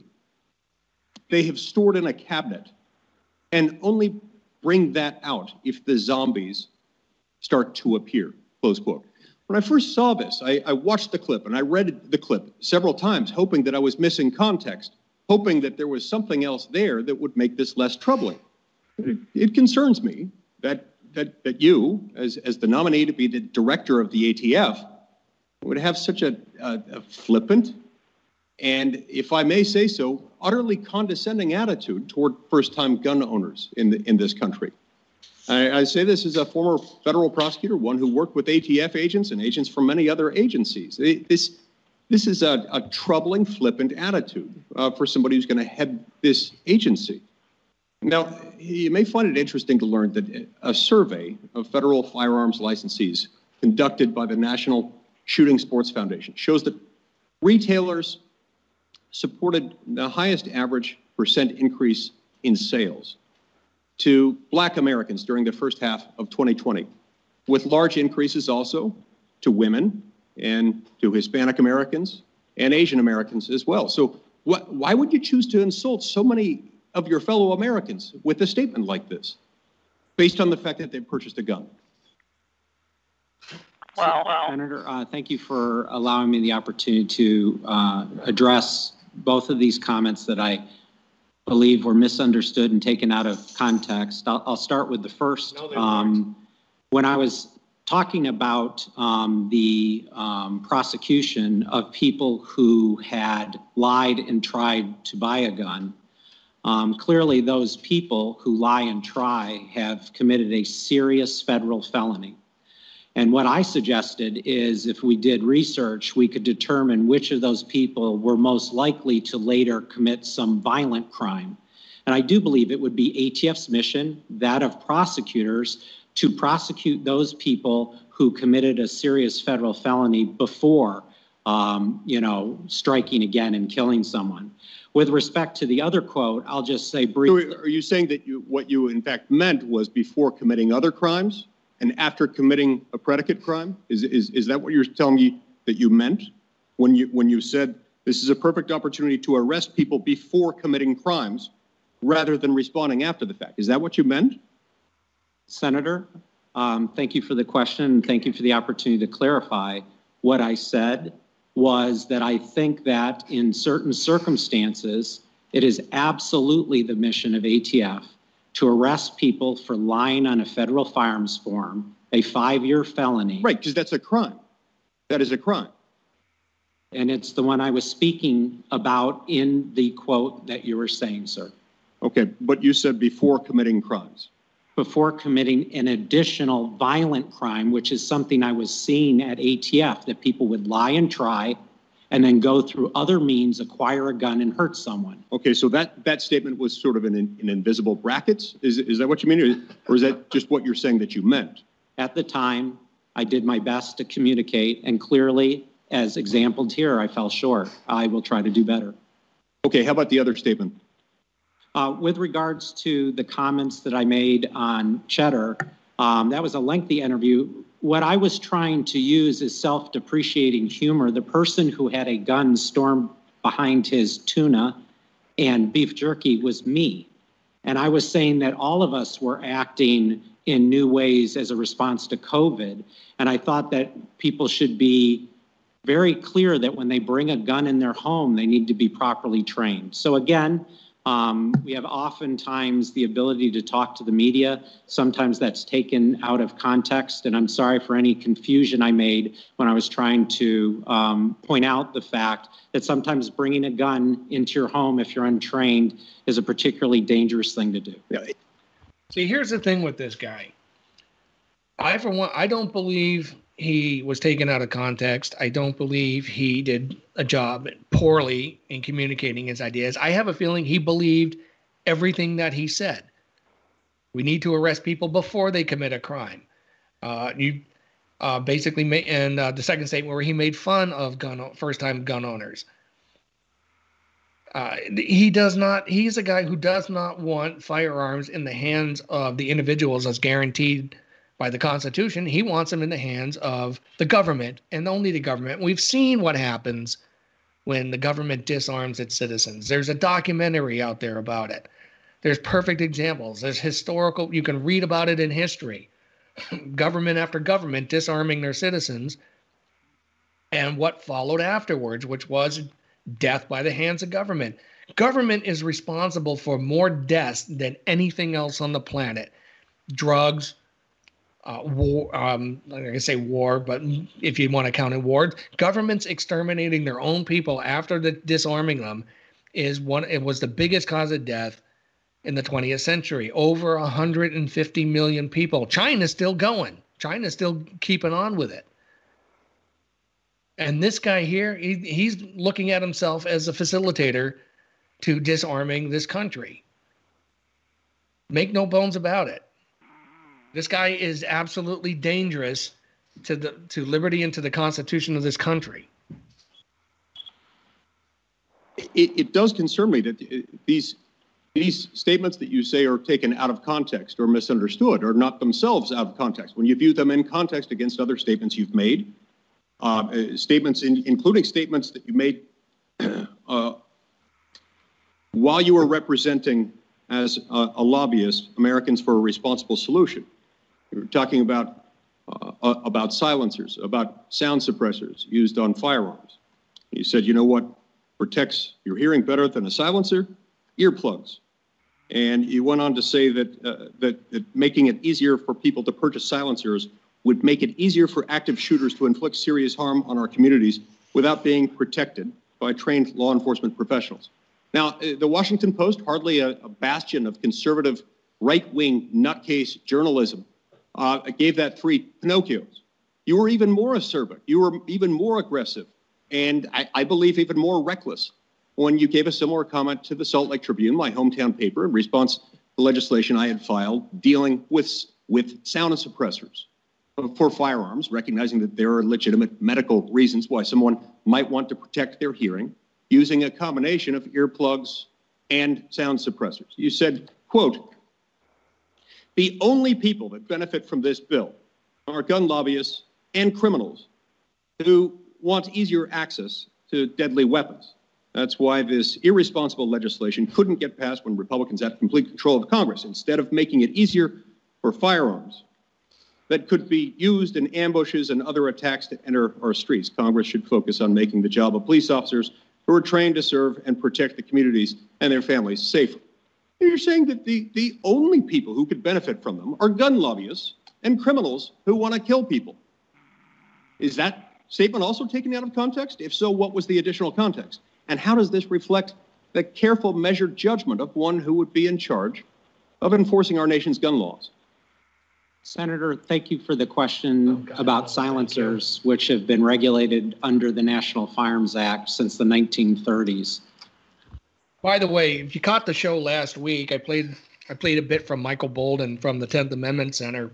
they have stored in a cabinet, and only bring that out if the zombies start to appear, close quote. When I first saw this, I, I watched the clip and I read the clip several times, hoping that I was missing context, hoping that there was something else there that would make this less troubling. It, it concerns me that, that, that you, as, as the nominee to be the director of the A T F, would have such a, a, a flippant and, if I may say so, utterly condescending attitude toward first-time gun owners in, the, in this country. I, I say this as a former federal prosecutor, one who worked with A T F agents and agents from many other agencies. It, this, this is a, a troubling, flippant attitude uh, for somebody who's going to head this agency. Now, you may find it interesting to learn that a survey of federal firearms licensees conducted by the National Shooting Sports Foundation shows that retailers supported the highest average percent increase in sales to Black Americans during the first half of twenty twenty, with large increases also to women and to Hispanic Americans and Asian Americans as well. So wh- why would you choose to insult so many of your fellow Americans with a statement like this, based on the fact that they purchased a gun? Well, well. Senator, uh, thank you for allowing me the opportunity to uh, address both of these comments that I believe were misunderstood and taken out of context. I'll, I'll start with the first. No, um, when I was talking about um, the um, prosecution of people who had lied and tried to buy a gun, um, clearly those people who lie and try have committed a serious federal felony. And what I suggested is if we did research, we could determine which of those people were most likely to later commit some violent crime. And I do believe it would be A T F's mission, that of prosecutors, to prosecute those people who committed a serious federal felony before, um, you know, striking again and killing someone. With respect to the other quote, I'll just say briefly. So are you saying that you, what you in fact meant was before committing other crimes and after committing a predicate crime? Is, is, is that what you're telling me that you meant when you, when you said this is a perfect opportunity to arrest people before committing crimes rather than responding after the fact? Is that what you meant? Senator, um, thank you for the question, and thank you for the opportunity to clarify. What I said was that I think that in certain circumstances, it is absolutely the mission of A T F to arrest people for lying on a federal firearms form, a five-year felony. Right, because that's a crime. That is a crime. And it's the one I was speaking about in the quote that you were saying, sir. Okay, but you said before committing crimes. Before committing an additional violent crime, which is something I was seeing at A T F, that people would lie and try and then go through other means, acquire a gun and hurt someone. Okay, so that, that statement was sort of in, in invisible brackets? Is, is that what you mean? Or is that just what you're saying that you meant? At the time, I did my best to communicate, and clearly, as exampled here, I fell short. I will try to do better. Okay, how about the other statement? Uh, with regards to the comments that I made on Cheddar, um, that was a lengthy interview. What I was trying to use is self-depreciating humor. The person who had a gun storm behind his tuna and beef jerky was me. And I was saying that all of us were acting in new ways as a response to COVID. And I thought that people should be very clear that when they bring a gun in their home, they need to be properly trained. So again, Um, we have oftentimes the ability to talk to the media. Sometimes that's taken out of context, and I'm sorry for any confusion I made when I was trying to um, point out the fact that sometimes bringing a gun into your home if you're untrained is a particularly dangerous thing to do. See, here's the thing with this guy. I, for one, I don't believe he was taken out of context. I don't believe he did a job poorly in communicating his ideas. I have a feeling he believed everything that he said. We need to arrest people before they commit a crime. Uh, you uh, basically made, and uh, the second statement where he made fun of gun first-time gun owners. Uh, he does not. He's a guy who does not want firearms in the hands of the individuals as guaranteed by the Constitution. He wants them in the hands of the government and only the government. We've seen what happens when the government disarms its citizens. There's a documentary out there about it. There's perfect examples. There's historical, you can read about it in history. Government after government disarming their citizens, and what followed afterwards, which was death by the hands of government. Government is responsible for more deaths than anything else on the planet. Drugs, Uh, war, um, like I say war, but if you want to count in war, governments exterminating their own people after the disarming them is one. It was the biggest cause of death in the twentieth century. Over one hundred fifty million people. China's still going. China's still keeping on with it. And this guy here, he, he's looking at himself as a facilitator to disarming this country. Make no bones about it. This guy is absolutely dangerous to the to liberty and to the Constitution of this country. It, it does concern me that these these statements that you say are taken out of context or misunderstood are not themselves out of context. When you view them in context against other statements you've made, uh, statements in, including statements that you made uh, while you were representing as a, a lobbyist Americans for a Responsible Solution. We were talking about uh, about silencers, about sound suppressors used on firearms. You said, you know what protects your hearing better than a silencer? Earplugs. And you went on to say that, uh, that that making it easier for people to purchase silencers would make it easier for active shooters to inflict serious harm on our communities without being protected by trained law enforcement professionals. Now, uh, the Washington Post, hardly a, a bastion of conservative right-wing nutcase journalism, Uh, gave that three Pinocchios. You were even more acerbic. You were even more aggressive. And I, I believe even more reckless when you gave a similar comment to the Salt Lake Tribune, my hometown paper, in response to the legislation I had filed dealing with, with sound suppressors for firearms, recognizing that there are legitimate medical reasons why someone might want to protect their hearing using a combination of earplugs and sound suppressors. You said, quote, the only people that benefit from this bill are gun lobbyists and criminals who want easier access to deadly weapons. That's why this irresponsible legislation couldn't get passed when Republicans had complete control of Congress. Instead of making it easier for firearms that could be used in ambushes and other attacks to enter our streets, Congress should focus on making the job of police officers who are trained to serve and protect the communities and their families safer. You're saying that the, the only people who could benefit from them are gun lobbyists and criminals who want to kill people. Is that statement also taken out of context? If so, what was the additional context? And how does this reflect the careful, measured judgment of one who would be in charge of enforcing our nation's gun laws? Senator, thank you for the question oh, about silencers, which have been regulated under the National Firearms Act since the nineteen thirties. By the way, if you caught the show last week, I played I played a bit from Michael Bolden from the tenth Amendment Center.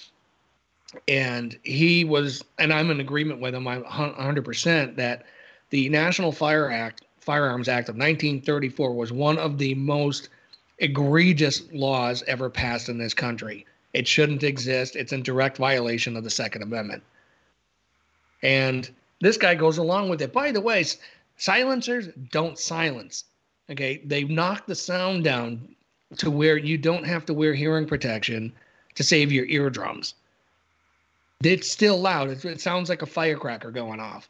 And he was, and I'm in agreement with him, I'm one hundred percent, that the National Fire Act, Firearms Act of nineteen thirty-four was one of the most egregious laws ever passed in this country. It shouldn't exist. It's in direct violation of the Second Amendment. And this guy goes along with it. By the way, silencers don't silence. Okay, they've knocked the sound down to where you don't have to wear hearing protection to save your eardrums. It's still loud. It, it sounds like a firecracker going off.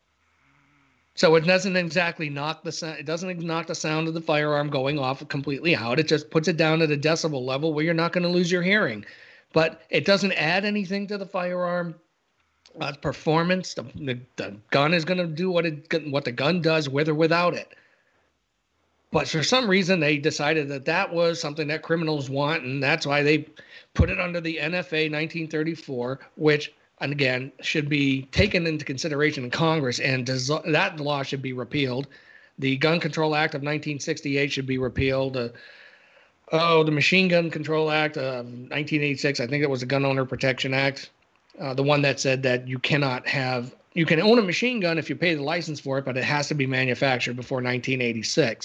So it doesn't exactly knock the sound. It doesn't knock the sound of the firearm going off completely out. It just puts it down at a decibel level where you're not going to lose your hearing. But it doesn't add anything to the firearm uh, performance. The, the, the gun is going to do what it what the gun does, with or without it. But for some reason, they decided that that was something that criminals want, and that's why they put it under the N F A nineteen thirty-four, which, and again, should be taken into consideration in Congress, and does, that law should be repealed. The Gun Control Act of nineteen sixty-eight should be repealed. Uh, oh, the Machine Gun Control Act of nineteen eighty-six, I think it was the Gun Owner Protection Act, uh, the one that said that you cannot have, you can own a machine gun if you pay the license for it, but it has to be manufactured before nineteen eighty-six.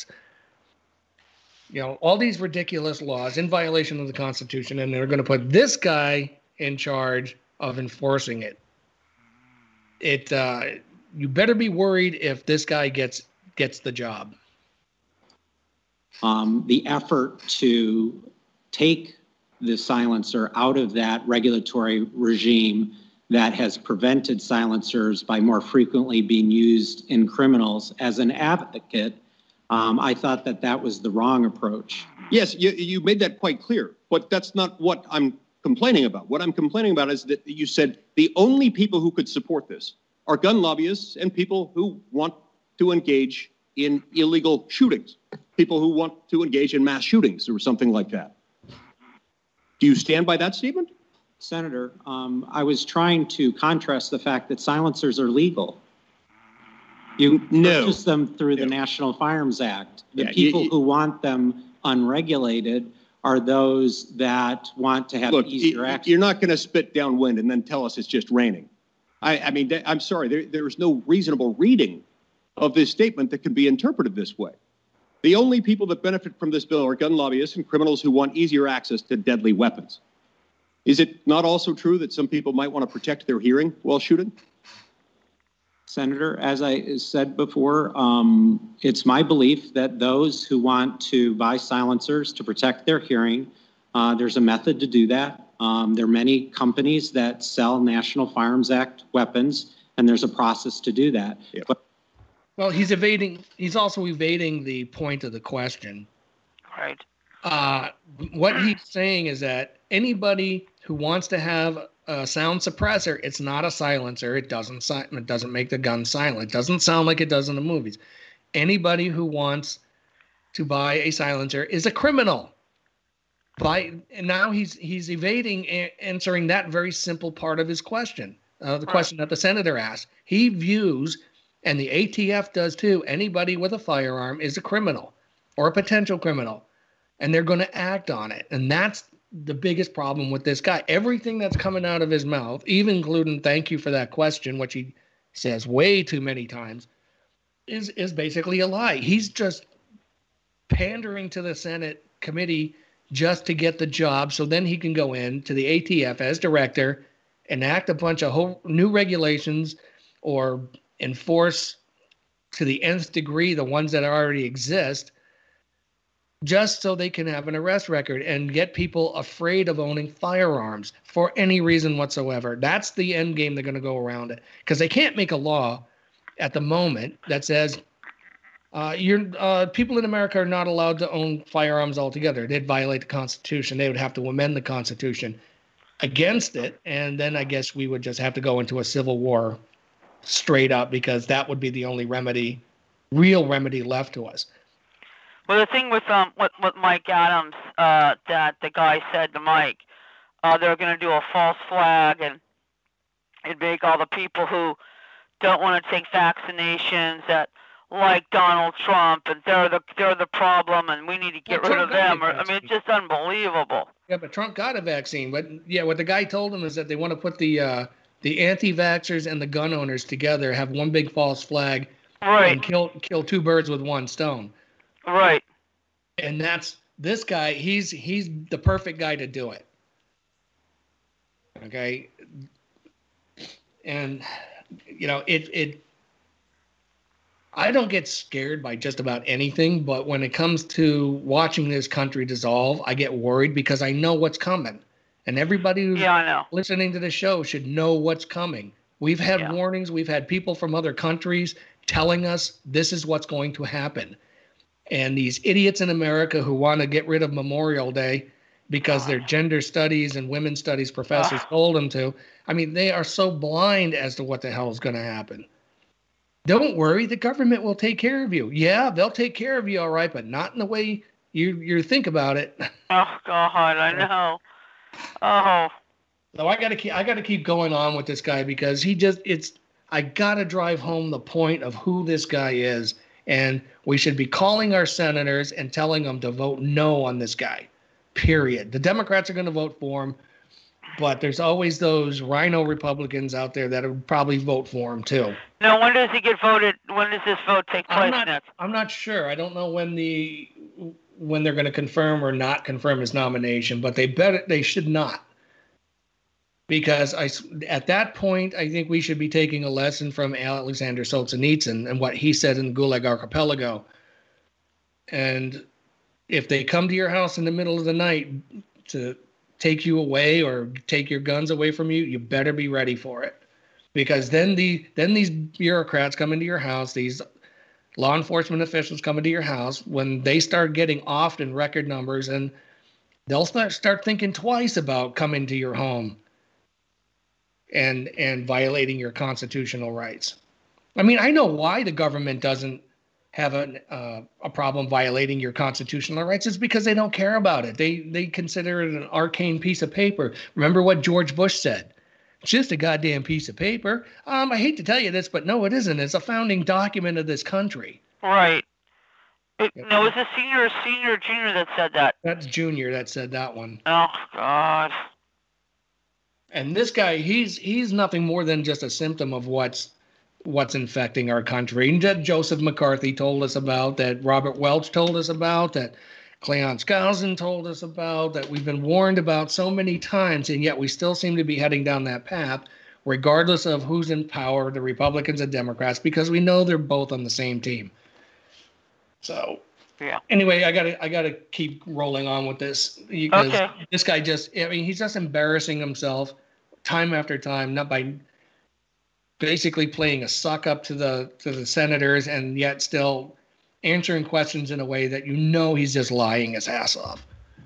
You know, all these ridiculous laws in violation of the Constitution, and they're going to put this guy in charge of enforcing it. It uh, you better be worried if this guy gets gets the job. Um, the effort to take the silencer out of that regulatory regime that has prevented silencers by more frequently being used in criminals, as an advocate, Um, I thought that that was the wrong approach. Yes, you, you made that quite clear, but that's not what I'm complaining about. What I'm complaining about is that you said the only people who could support this are gun lobbyists and people who want to engage in illegal shootings, people who want to engage in mass shootings or something like that. Do you stand by that statement? Senator, um, I was trying to contrast the fact that silencers are legal. You no. purchase them through no. the National Firearms Act. The yeah, people you, you, who want them unregulated are those that want to have look, easier y- access. You're not going to spit downwind and then tell us it's just raining. I, I mean, I'm sorry, there, there is no reasonable reading of this statement that can be interpreted this way. The only people that benefit from this bill are gun lobbyists and criminals who want easier access to deadly weapons. Is it not also true that some people might want to protect their hearing while shooting? Senator, as I said before, um, it's my belief that those who want to buy silencers to protect their hearing, uh, there's a method to do that. Um, there are many companies that sell National Firearms Act weapons, and there's a process to do that. Yeah. But, well, he's evading. He's also evading the point of the question. Right. Uh, what he's saying is that anybody who wants to have a sound suppressor, it's not a silencer. It doesn't si- it doesn't make the gun silent. It doesn't sound like it does in the movies. Anybody who wants to buy a silencer is a criminal. By and now he's he's evading a- answering that very simple part of his question. Uh, the question that the senator asked. He views, and the A T F does too, anybody with a firearm is a criminal or a potential criminal, and they're going to act on it. And that's the biggest problem with this guy. Everything that's coming out of his mouth, even including thank you for that question, which he says way too many times, is is basically a lie. He's just pandering to the Senate committee just to get the job, so then he can go in to the A T F as director, enact a bunch of whole new regulations or enforce to the nth degree the ones that already exist, just so they can have an arrest record and get people afraid of owning firearms for any reason whatsoever. That's the end game they're going to go around it, because they can't make a law at the moment that says Uh, you're uh, people in America are not allowed to own firearms altogether. They'd violate the Constitution. They would have to amend the Constitution against it, and then I guess we would just have to go into a civil war straight up, because that would be the only remedy, real remedy left to us. Well, the thing with um with, with Mike Adams, uh, that the guy said to Mike, uh, they're going to do a false flag and and make all the people who don't want to take vaccinations that like Donald Trump, and they're the they're the problem, and we need to get Well, rid of Trump them. Or, I mean, it's just unbelievable. Yeah, but Trump got a vaccine. But yeah, what the guy told him is that they want to put the uh, the anti-vaxxers and the gun owners together, have one big false flag, right, and kill kill two birds with one stone. Right. And that's this guy. He's he's the perfect guy to do it. Okay. And you know it it. I don't get scared by just about anything, but when it comes to watching this country dissolve, I get worried because I know what's coming. And everybody who's yeah, I know. listening to the show should know what's coming. We've had yeah. warnings. We've had people from other countries telling us this is what's going to happen. And these idiots in America who want to get rid of Memorial Day because their gender studies and women's studies professors uh. told them to, I mean, they are so blind as to what the hell is going to happen. Don't worry, the government will take care of you. Yeah, they'll take care of you, all right, but not in the way you you think about it. Oh God, I know. Oh. So I gotta keep I gotta keep going on with this guy, because he just it's I gotta drive home the point of who this guy is, and we should be calling our senators and telling them to vote no on this guy. Period. The Democrats are going to vote for him, but there's always those rhino Republicans out there that would probably vote for him too. Now, when does he get voted? When does this vote take place I'm not, next? I'm not sure. I don't know when the when they're going to confirm or not confirm his nomination, but they bet they should not, because I at that point I think we should be taking a lesson from Alexander Solzhenitsyn and what he said in the Gulag Archipelago. And if they come to your house in the middle of the night to take you away or take your guns away from you, you better be ready for it. Because then the then these bureaucrats come into your house, these law enforcement officials come into your house, when they start getting off in record numbers, and they'll start start thinking twice about coming to your home and and violating your constitutional rights. I mean, I know why the government doesn't have a uh, a problem violating your constitutional rights. It's because they don't care about it. They they consider it an arcane piece of paper. Remember what George Bush said? It's just a goddamn piece of paper. Um, I hate to tell you this, but no, it isn't. It's a founding document of this country. Right. It, no, it was a senior, or senior, or junior that said that. That's Junior that said that one. Oh God. And this guy, he's he's nothing more than just a symptom of what's what's infecting our country. And that Joseph McCarthy told us about, that Robert Welch told us about, that Cleon Skousen told us about, that we've been warned about so many times, and yet we still seem to be heading down that path, regardless of who's in power, the Republicans and Democrats, because we know they're both on the same team. So yeah. Anyway, I gotta I gotta keep rolling on with this, because okay. this guy just I mean he's just embarrassing himself time after time, not by basically playing a suck up to the to the senators, and yet still answering questions in a way that you know he's just lying his ass off.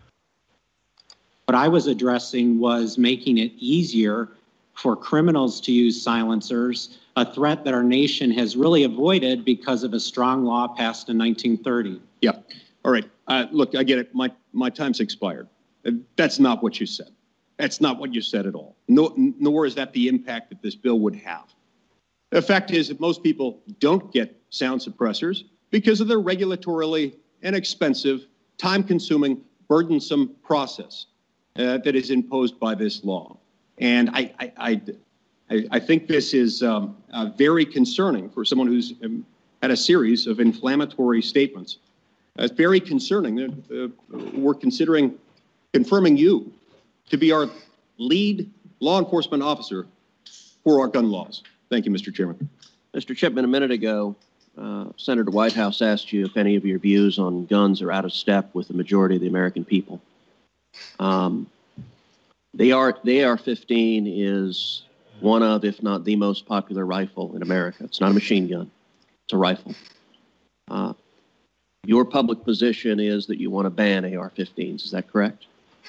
What I was addressing was making it easier for criminals to use silencers, a threat that our nation has really avoided because of a strong law passed in nineteen thirty. Yeah. All right. Uh, look, I get it. My my time's expired. That's not what you said. That's not what you said at all. No, nor is that the impact that this bill would have. The fact is that most people don't get sound suppressors because of the regulatorily inexpensive, time-consuming, burdensome process uh, that is imposed by this law. And I, I, I, I think this is um, uh, very concerning for someone who's um, had a series of inflammatory statements. Uh, it's very concerning that uh, we're considering confirming you to be our lead law enforcement officer for our gun laws. Thank you, Mister Chairman. Mister Chipman, a minute ago, uh, Senator Whitehouse asked you if any of your views on guns are out of step with the majority of the American people. Um, the A R fifteen is one of, if not the most popular rifle in America. It's not a machine gun. It's a rifle. Uh, your public position is that you want to ban A R fifteens. Is that correct?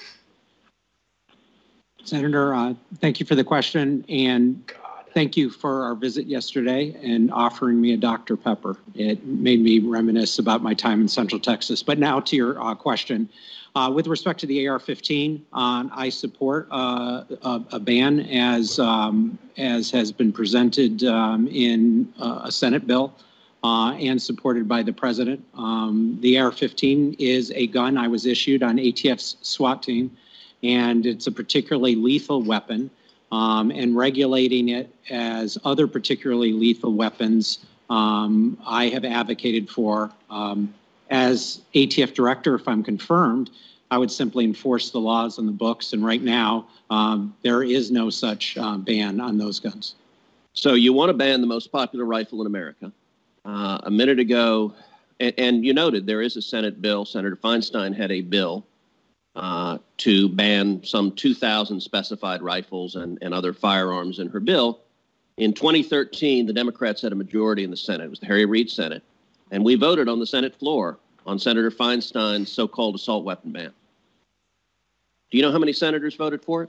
Senator, uh, thank you for the question, and thank you for our visit yesterday and offering me a Doctor Pepper. It made me reminisce about my time in Central Texas. But now to your uh, question. Uh, with respect to the A R fifteen, uh, I support uh, a, a ban as, um, as has been presented um, in uh, a Senate bill uh, and supported by the President. Um, the A R fifteen is a gun I was issued on A T F's SWAT team, and it's a particularly lethal weapon, um, and regulating it as other particularly lethal weapons um, I have advocated for. Um, as A T F director, if I'm confirmed, I would simply enforce the laws on the books, and right now um, there is no such uh, ban on those guns. So you want to ban the most popular rifle in America. Uh, a minute ago, and, and you noted there is a Senate bill. Senator Feinstein had a bill Uh, to ban some two thousand specified rifles and, and other firearms in her bill. In twenty thirteen, the Democrats had a majority in the Senate. It was the Harry Reid Senate. And we voted on the Senate floor on Senator Feinstein's so-called assault weapon ban. Do you know how many senators voted for it?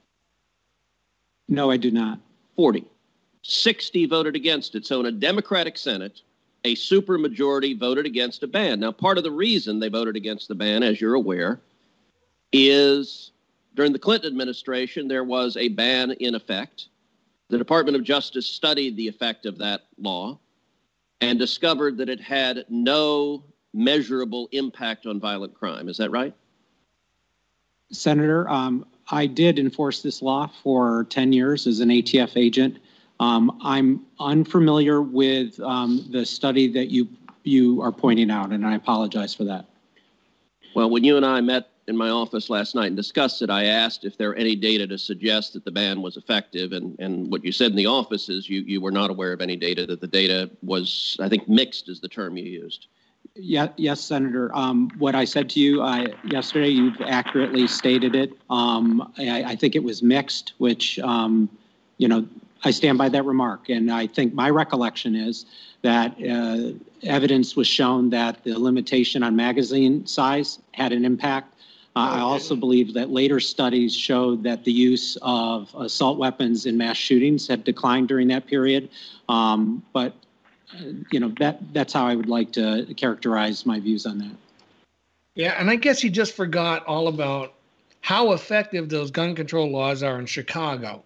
No, I do not. forty. sixty voted against it. So in a Democratic Senate, a supermajority voted against a ban. Now, part of the reason they voted against the ban, as you're aware, is during the Clinton administration, there was a ban in effect. The Department of Justice studied the effect of that law and discovered that it had no measurable impact on violent crime. Is that right? Senator, um, I did enforce this law for ten years as an A T F agent. Um, I'm unfamiliar with um, the study that you, you are pointing out, and I apologize for that. Well, when you and I met in my office last night and discussed it, I asked if there were any data to suggest that the ban was effective. And, and what you said in the office is you, you were not aware of any data, that the data was, I think, mixed is the term you used. Yeah, yes, Senator. Um, what I said to you uh, yesterday, you've accurately stated it. Um, I, I think it was mixed, which, um, you know, I stand by that remark. And I think my recollection is that uh, evidence was shown that the limitation on magazine size had an impact. I also believe that later studies showed that the use of assault weapons in mass shootings had declined during that period. Um, but, uh, you know, that that's how I would like to characterize my views on that. Yeah, and I guess he just forgot all about how effective those gun control laws are in Chicago,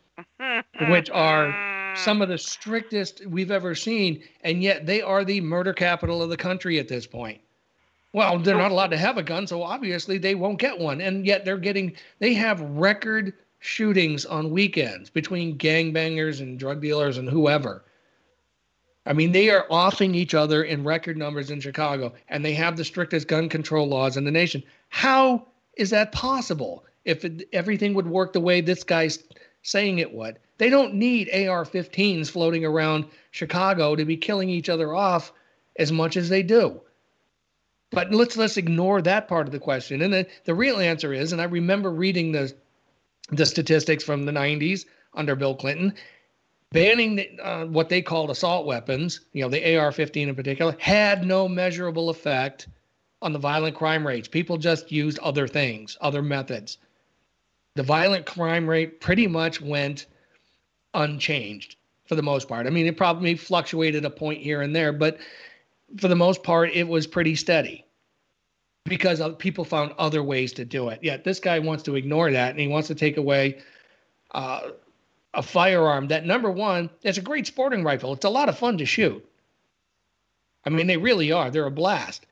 which are some of the strictest we've ever seen, and yet they are the murder capital of the country at this point. Well, they're not allowed to have a gun, so obviously they won't get one. And yet they're getting, they have record shootings on weekends between gangbangers and drug dealers and whoever. I mean, they are offing each other in record numbers in Chicago, and they have the strictest gun control laws in the nation. How is that possible if it, everything would work the way this guy's saying it would? They don't need A R fifteens floating around Chicago to be killing each other off as much as they do. But let's let's ignore that part of the question. And the, the real answer is, and I remember reading the the statistics from the nineties under Bill Clinton, banning the, uh, what they called assault weapons, you know, the A R fifteen in particular, had no measurable effect on the violent crime rates. People just used other things, other methods. The violent crime rate pretty much went unchanged for the most part. I mean, it probably fluctuated a point here and there, but for the most part, it was pretty steady because people found other ways to do it. Yet this guy wants to ignore that, and he wants to take away uh, a firearm that, number one, it's a great sporting rifle. It's a lot of fun to shoot. I mean, they really are. They're a blast.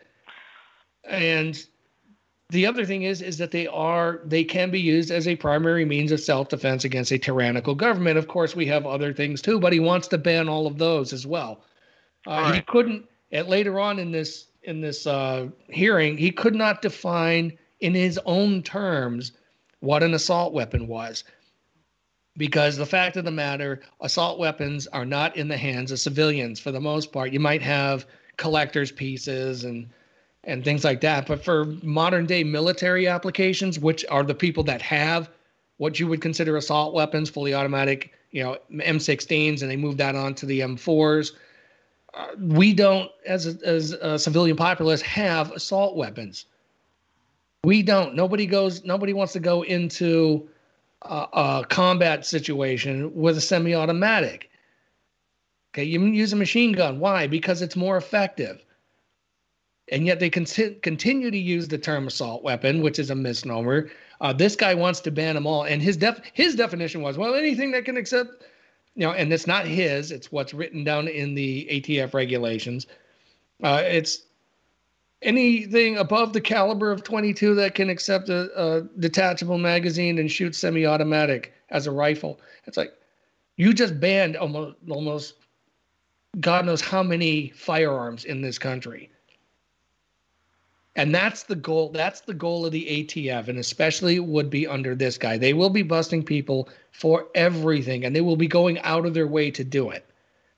And the other thing is, is that they are, they can be used as a primary means of self-defense against a tyrannical government. Of course, we have other things too, but he wants to ban all of those as well. Uh, right. He couldn't. And later on in this in this uh, hearing, he could not define in his own terms what an assault weapon was, because the fact of the matter, assault weapons are not in the hands of civilians for the most part. You might have collector's pieces and and things like that, but for modern day military applications, which are the people that have what you would consider assault weapons, fully automatic, you know, M sixteens, and they moved that on to the M fours. uh, we don't, as a, as a civilian populace, have assault weapons. We don't. Nobody goes. Nobody wants to go into a, a combat situation with a semi-automatic. Okay, you use a machine gun. Why? Because it's more effective. And yet they con- continue to use the term assault weapon, which is a misnomer. Uh, this guy wants to ban them all, and his def his definition was, well, anything that can accept, you know, and it's not his. It's what's written down in the A T F regulations. Uh, it's anything above the caliber of twenty-two that can accept a, a detachable magazine and shoot semi-automatic as a rifle. It's like, you just banned almost, almost God knows how many firearms in this country. And that's the goal. That's the goal of the A T F, and especially would be under this guy. They will be busting people for everything, and they will be going out of their way to do it.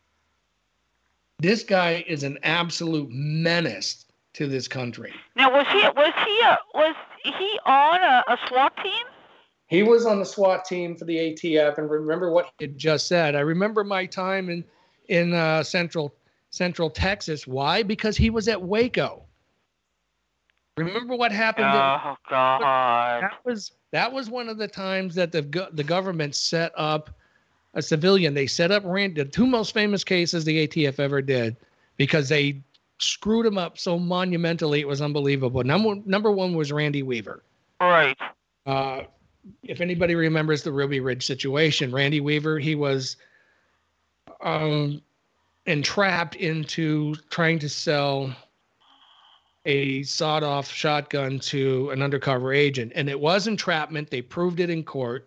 This guy is an absolute menace to this country. Now, was he was he a, was he on a, a SWAT team? He was on the SWAT team for the A T F, and remember what he had just said. I remember my time in in uh, Central Central Texas. Why? Because he was at Waco. Remember what happened? Oh God! That was that was one of the times that the go- the government set up a civilian. They set up Randy. The two most famous cases the A T F ever did, because they screwed him up so monumentally it was unbelievable. Number number one was Randy Weaver. All right. Uh, if anybody remembers the Ruby Ridge situation, Randy Weaver, he was um, entrapped into trying to sell a sawed-off shotgun to an undercover agent, and it was entrapment. They proved it in court.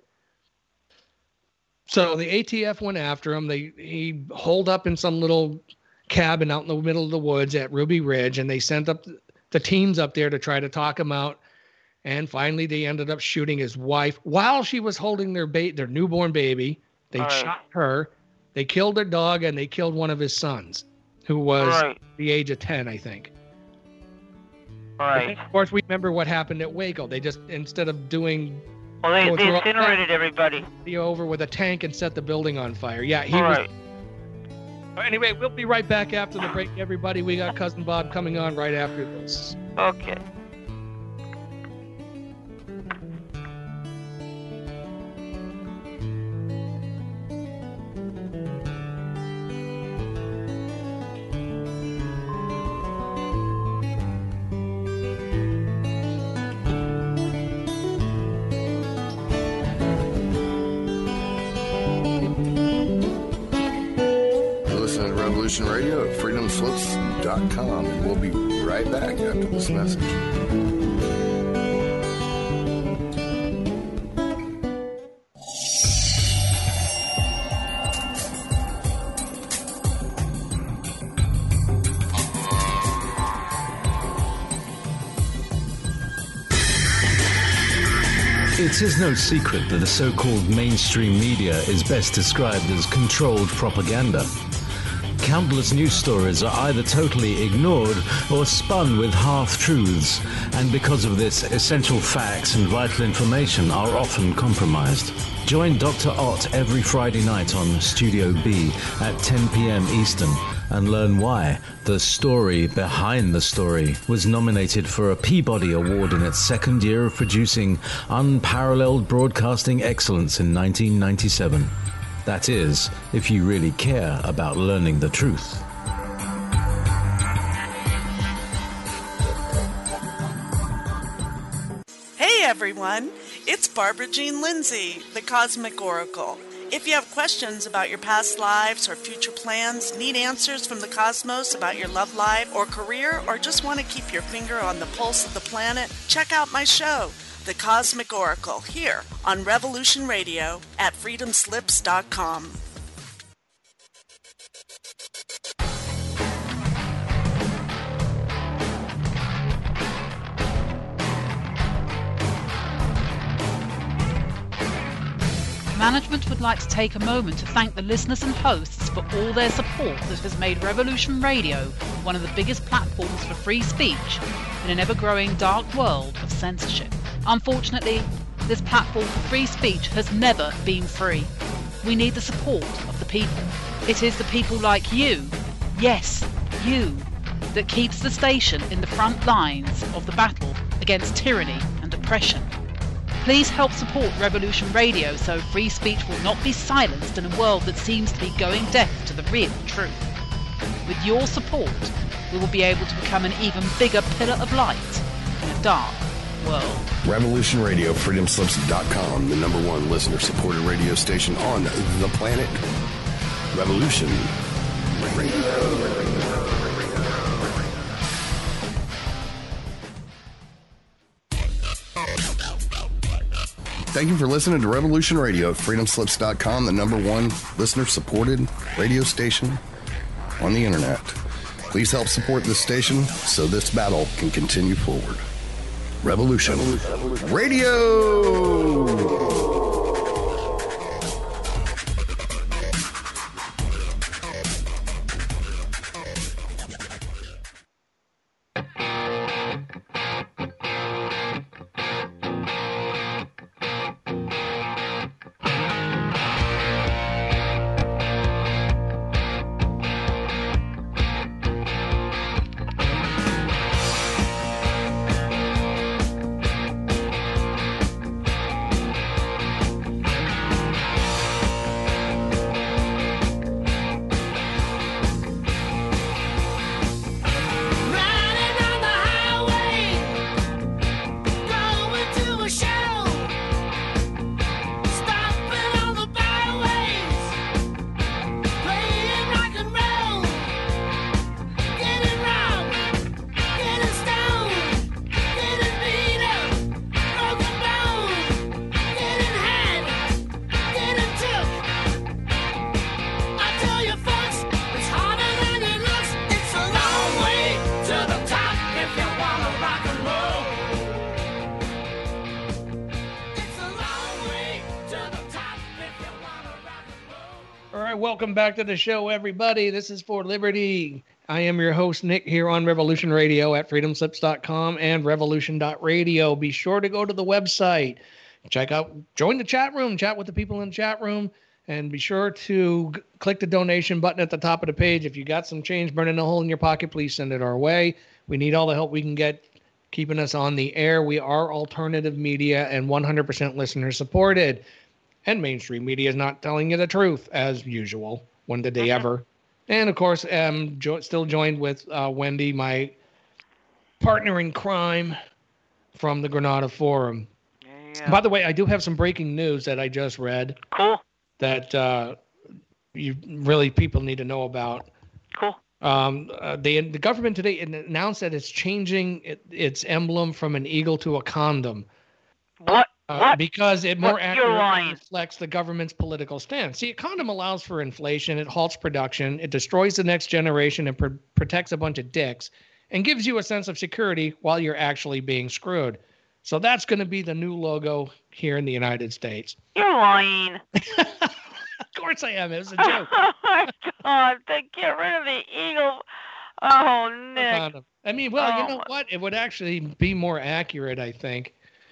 So the A T F went after him. They he holed up in some little cabin out in the middle of the woods at Ruby Ridge, and they sent up the teams up there to try to talk him out. And finally, they ended up shooting his wife while she was holding their ba- their newborn baby. They All right. shot her. They killed their dog, and they killed one of his sons, who was All right. the age of ten, I think. All right. Of course, we remember what happened at Waco. They just, instead of doing... Well, they, going they through all incinerated that, everybody. they over with a tank and set the building on fire. Yeah, he All was... right. Anyway, we'll be right back after the break, everybody. We got Cousin Bob coming on right after this. Okay. Radio at freedom slips dot com, and we'll be right back after this message. It is no secret that the so-called mainstream media is best described as controlled propaganda. Countless news stories are either totally ignored or spun with half-truths, and because of this, essential facts and vital information are often compromised. Join Doctor Ott every Friday night on Studio B at ten p.m. Eastern and learn why The Story Behind the Story was nominated for a Peabody Award in its second year of producing unparalleled broadcasting excellence in nineteen ninety-seven. That is, if you really care about learning the truth. Hey everyone, it's Barbara Jean Lindsay, the Cosmic Oracle. If you have questions about your past lives or future plans, need answers from the cosmos about your love life or career, or just want to keep your finger on the pulse of the planet, check out my show, The Cosmic Oracle, here on Revolution Radio at freedom slips dot com. Management would like to take a moment to thank the listeners and hosts for all their support that has made Revolution Radio one of the biggest platforms for free speech in an ever-growing dark world of censorship. Unfortunately, this platform for free speech has never been free. We need the support of the people. It is the people like you Yes, you, that keeps the station in the front lines of the battle against tyranny and oppression. Please help support Revolution Radio so free speech will not be silenced in a world that seems to be going deaf to the real truth. With your support, we will be able to become an even bigger pillar of light in a dark world. Revolution Radio, freedom slips dot com, the number one listener-supported radio station on the planet. Revolution Radio. Thank you for listening to Revolution Radio at freedom slips dot com, the number one listener-supported radio station on the internet. Please help support this station so this battle can continue forward. Revolution Radio! Welcome back to the show, everybody. This is For Liberty. I am your host, Nick, here on Revolution Radio at freedom slips dot com and revolution dot radio. Be sure to go to the website, check out, join the chat room, chat with the people in the chat room, and be sure to g- click the donation button at the top of the page. If you got some change burning a hole in your pocket, please send it our way. We need all the help we can get keeping us on the air. We are alternative media and one hundred percent listener supported. And mainstream media is not telling you the truth, as usual. When did they ever? And, of course, um, jo- still joined with uh, Wendy, my partner in crime from the Granada Forum. Yeah. By the way, I do have some breaking news that I just read. Cool. That uh, you really people need to know about. Cool. Um, uh, they, the government today announced that it's changing it, its emblem from an eagle to a condom. What? Uh, because it more What? accurately reflects the government's political stance. See, a condom allows for inflation, it halts production, it destroys the next generation, and pr- protects a bunch of dicks, and gives you a sense of security while you're actually being screwed. So that's going to be the new logo here in the United States. You're lying. Of course I am. It was a joke. Oh, my God. They get rid of the eagle. Oh, Nick. Condom. I mean, well, oh. you know what? It would actually be more accurate, I think.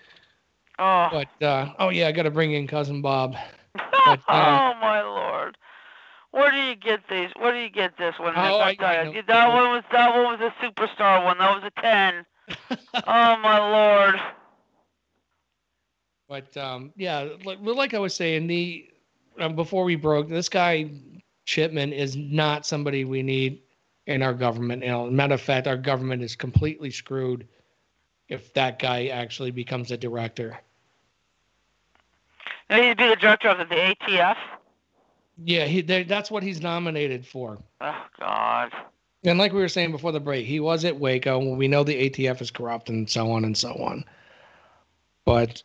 Oh. But, uh, oh, yeah, I got to bring in Cousin Bob. But, uh, oh, my Lord. Where do you get these? Where do you get this one? Oh, I, I that one was that one was a superstar one. That was a ten. Oh, my Lord. But, um, yeah, like, like I was saying, the um, before we broke, this guy, Chipman, is not somebody we need in our government. You know, matter of fact, our government is completely screwed if that guy actually becomes a director. Now he'd be the director of the A T F? Yeah, he, that's what he's nominated for. Oh, God. And like we were saying before the break, he was at Waco. We know the A T F is corrupt and so on and so on. But,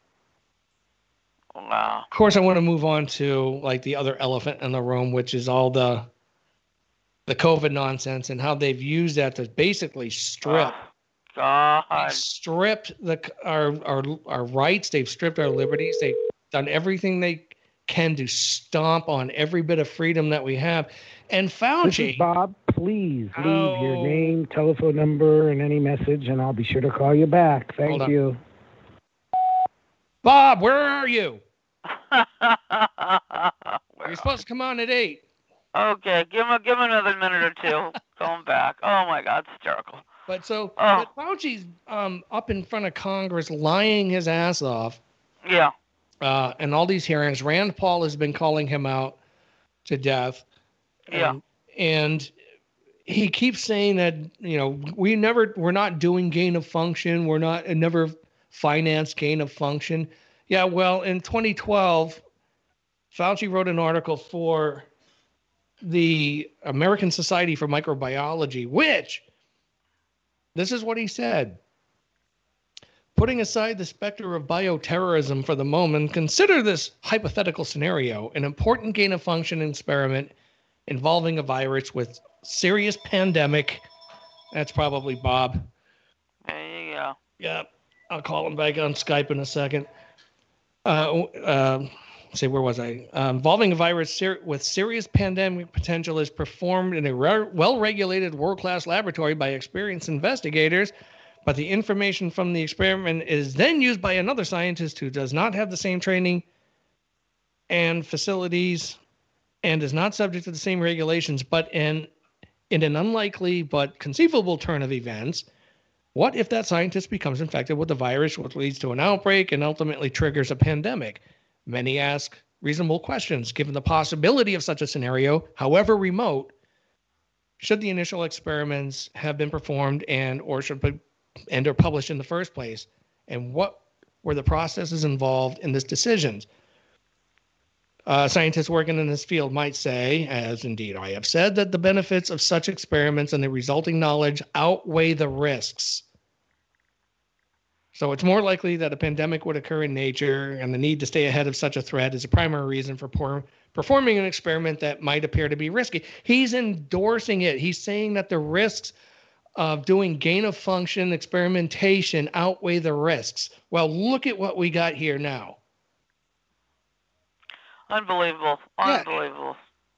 wow. Of course, I want to move on to like the other elephant in the room, which is all the the COVID nonsense and how they've used that to basically strip. Oh, God. They've stripped the our our our rights. They've stripped our liberties. They've done everything they can to stomp on every bit of freedom that we have. And Fauci. This is Bob. Please leave oh. your name, telephone number, and any message, and I'll be sure to call you back. Thank you. Bob, where are you? You're supposed to come on at eight. Okay, give him give him another minute or two. going back. Oh my God, it's hysterical. But so, Oh. but Fauci's um, up in front of Congress lying his ass off. Yeah. Uh, and all these hearings, Rand Paul has been calling him out to death. Yeah. And, and he keeps saying that, you know, we never, we're not doing gain of function. We're not, uh, never financed gain of function. Yeah, well, in twenty twelve, Fauci wrote an article for the American Society for Microbiology, which, this is what he said. Putting aside the specter of bioterrorism for the moment, consider this hypothetical scenario an important gain of function experiment involving a virus with serious pandemic. That's probably Bob. There you go. Yeah, I'll call him back on Skype in a second. Uh, uh, say, where was I? Uh, involving a virus ser- with serious pandemic potential is performed in a re- well-regulated world-class laboratory by experienced investigators, but the information from the experiment is then used by another scientist who does not have the same training and facilities and is not subject to the same regulations, but in, in an unlikely but conceivable turn of events, what if that scientist becomes infected with the virus, which leads to an outbreak and ultimately triggers a pandemic? Many ask reasonable questions. Given the possibility of such a scenario, however remote, should the initial experiments have been performed and or should be and or published in the first place? And what were the processes involved in this decision? Uh, scientists working in this field might say, as indeed I have said, that the benefits of such experiments and the resulting knowledge outweigh the risks. So it's more likely that a pandemic would occur in nature, and the need to stay ahead of such a threat is a primary reason for por- performing an experiment that might appear to be risky. He's endorsing it. He's saying that the risks of doing gain of function experimentation outweigh the risks. Well, look at what we got here now. Unbelievable. Unbelievable.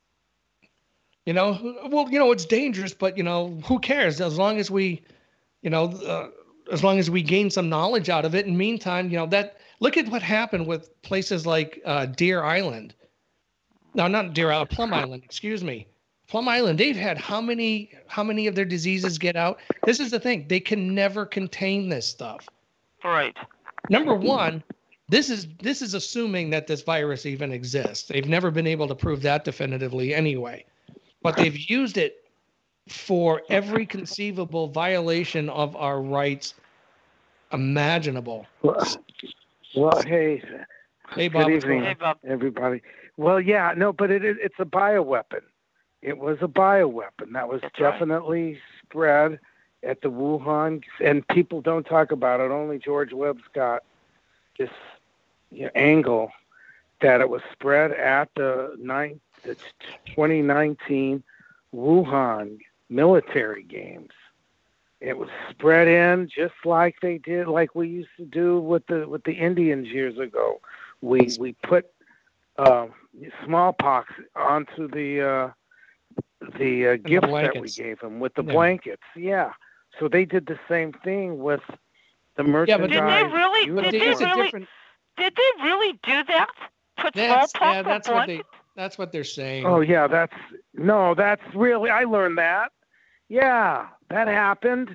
You know, well, you know, it's dangerous, but, you know, who cares? As long as we, you know, uh, as long as we gain some knowledge out of it. In the meantime, you know, that look at what happened with places like uh, Deer Island. No, not Deer Island, Plum Island, excuse me. Plum Island, they've had how many how many of their diseases get out? This is the thing. They can never contain this stuff. Right. Number one, this is this is assuming that this virus even exists. They've never been able to prove that definitively anyway. But they've used it for every conceivable violation of our rights imaginable. Well, well hey, hey, Bob. Good evening, hey, Bob. everybody. Well, yeah, no, but it, it it's a bioweapon. It was a bioweapon that was That's definitely right. spread at the Wuhan, and people don't talk about it. Only George Webb's got this you know, angle that it was spread at the, nine, the twenty nineteen Wuhan military games. It was spread in just like they did, like we used to do with the with the Indians years ago. We we put uh, smallpox onto the uh, the uh, gifts the that we gave them with the yeah. blankets. Yeah. So they did the same thing with the merchandise. Did they really? Did they really? Different... Did they really do that? Put that's, smallpox yeah, that's on what they. blankets? That's what they're saying. Oh yeah, that's no, that's really. I learned that. Yeah, that happened.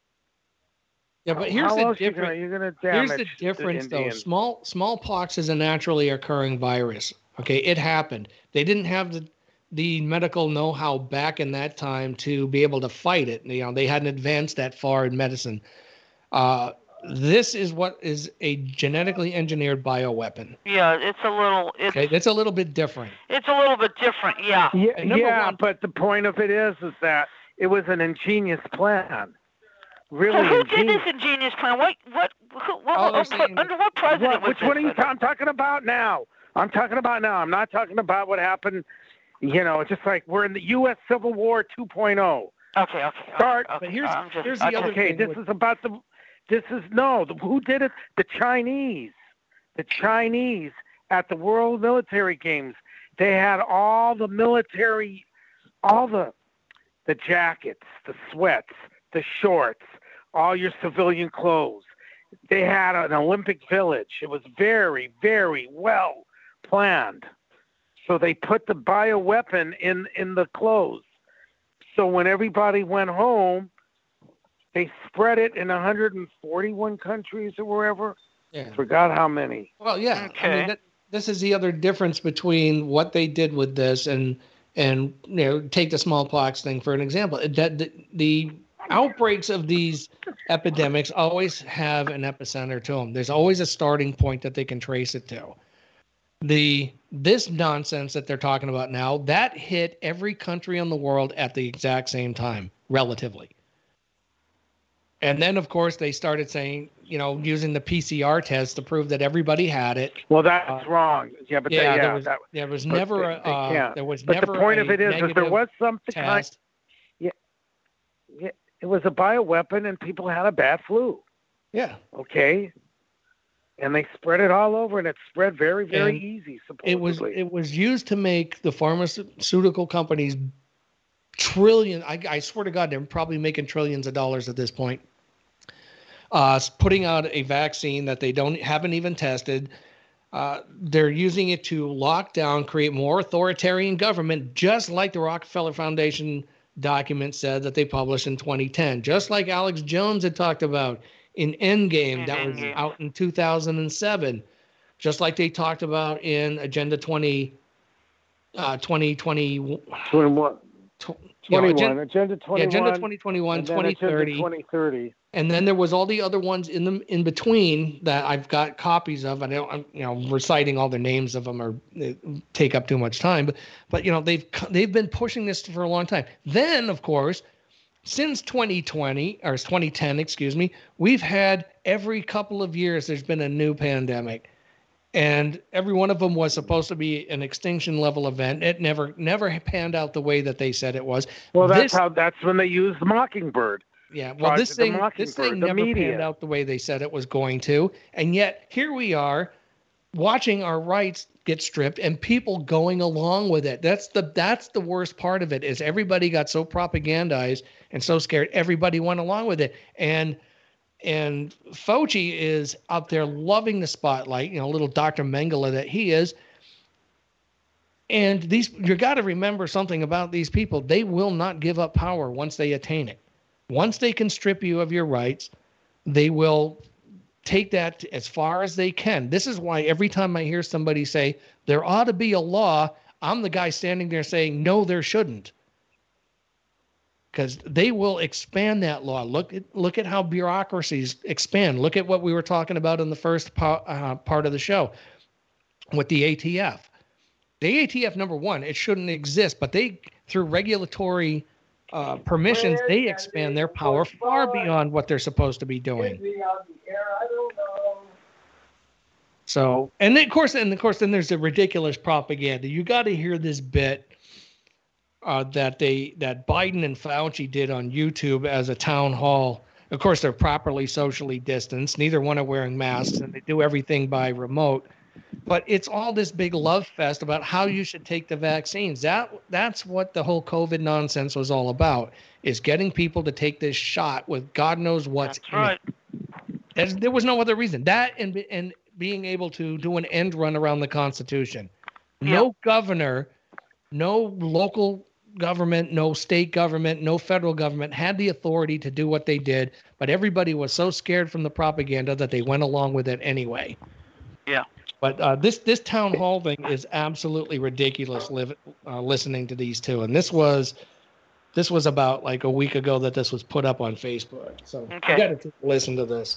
Yeah, but here's How the else difference. You're gonna, you're gonna here's the difference, the though. Small smallpox is a naturally occurring virus. Okay, it happened. They didn't have the the medical know-how back in that time to be able to fight it. You know, they hadn't advanced that far in medicine. Uh, this is what is a genetically engineered bioweapon. Yeah, it's a little. It's, okay, it's a little bit different. It's a little bit different. Yeah. Yeah, yeah one, but the point of it is, is that it was an ingenious plan. Really, so who ingenious. did this ingenious plan? What? What? Who, what, oh, what saying, under what president what, was which this? one are you? Ta- I'm talking about now. I'm talking about now. I'm not talking about what happened. You know, it's just like we're in the U S Civil War two point oh. Okay, okay. Start. Okay, but here's I'm just, here's the okay. other Okay, thing. this with, is about the. This is no. The, who did it? The Chinese. The Chinese at the World Military Games. They had all the military, all the, the jackets, the sweats, the shorts, all your civilian clothes. They had an Olympic Village. It was very, very well planned. So they put the bioweapon in, in the clothes. So when everybody went home, they spread it in one hundred forty-one countries or wherever. Yeah. Forgot how many. Well, yeah. I mean, that, this is the other difference between what they did with this and and you know, take the smallpox thing for an example. That the, the outbreaks of these epidemics always have an epicenter to them. There's always a starting point that they can trace it to. The this nonsense that they're talking about now, that hit every country in the world at the exact same time, relatively. And then, of course, they started saying, you know, using the P C R test to prove that everybody had it. Well, that's uh, wrong. Yeah, but yeah, they, yeah, there was that, there was never they, a they uh, there was but never the point a of it is, is there was something kind. test. Yeah, yeah, it was a bioweapon, and people had a bad flu. Yeah. Okay. And they spread it all over, and it spread very, very And easy. It was Supposedly, it was used to make the pharmaceutical companies trillion. I, I swear to God, they're probably making trillions of dollars at this point. Uh, putting out a vaccine that they don't haven't even tested. Uh, they're using it to lock down, create more authoritarian government, just like the Rockefeller Foundation document said that they published in twenty ten, just like Alex Jones had talked about in Endgame that was out in two thousand seven, just like they talked about in Agenda twenty, uh, twenty twenty, twenty-one, tw- twenty-one, you know, Agenda, Agenda twenty-one, yeah, Agenda twenty twenty-one, and then twenty thirty. Agenda twenty thirty. And then there was all the other ones in the in between that I've got copies of. I don't, I'm, you know, reciting all the names of them or they take up too much time. But, but you know, they've they've been pushing this for a long time. Then, of course, since twenty twenty or twenty ten, excuse me, we've had every couple of years there's been a new pandemic, and every one of them was supposed to be an extinction level event. It never never panned out the way that they said it was. Well, that's This- how. That's when they used the Mockingbird. Yeah, well, this Project, the thing, this Mockingbird, thing the never media. panned out the way they said it was going to, and yet here we are, watching our rights get stripped, and people going along with it. That's the that's the worst part of it. Is everybody got so propagandized and so scared, everybody went along with it, and and Fauci is out there loving the spotlight, you know, little Doctor Mengele that he is. And these, you got to remember something about these people. They will not give up power once they attain it. Once they can strip you of your rights, they will take that as far as they can. This is why every time I hear somebody say there ought to be a law, I'm the guy standing there saying, no, there shouldn't. Because they will expand that law. Look at look at how bureaucracies expand. Look at what we were talking about in the first po- uh, part of the show with the A T F. The A T F, number one, it shouldn't exist, but they, through regulatory uh, permissions, they expand their power far beyond what they're supposed to be doing. So, and then, of course, and of course, then there's the ridiculous propaganda. You got to hear this bit uh, that they that Biden and Fauci did on YouTube as a town hall. Of course, they're properly socially distanced. Neither one are wearing masks, and they do everything by remote. But it's all this big love fest about how you should take the vaccines. That that's what the whole COVID nonsense was all about, is getting people to take this shot with God knows what's That's in right. it. There's, there was no other reason. That and and being able to do an end run around the Constitution. No governor, no local government, no state government, no federal government had the authority to do what they did, but everybody was so scared from the propaganda that they went along with it anyway. Yeah. But uh, this this town hall thing is absolutely ridiculous. Live, uh, listening to these two, and this was this was about like a week ago that this was put up on Facebook. So Okay. you got to listen to this.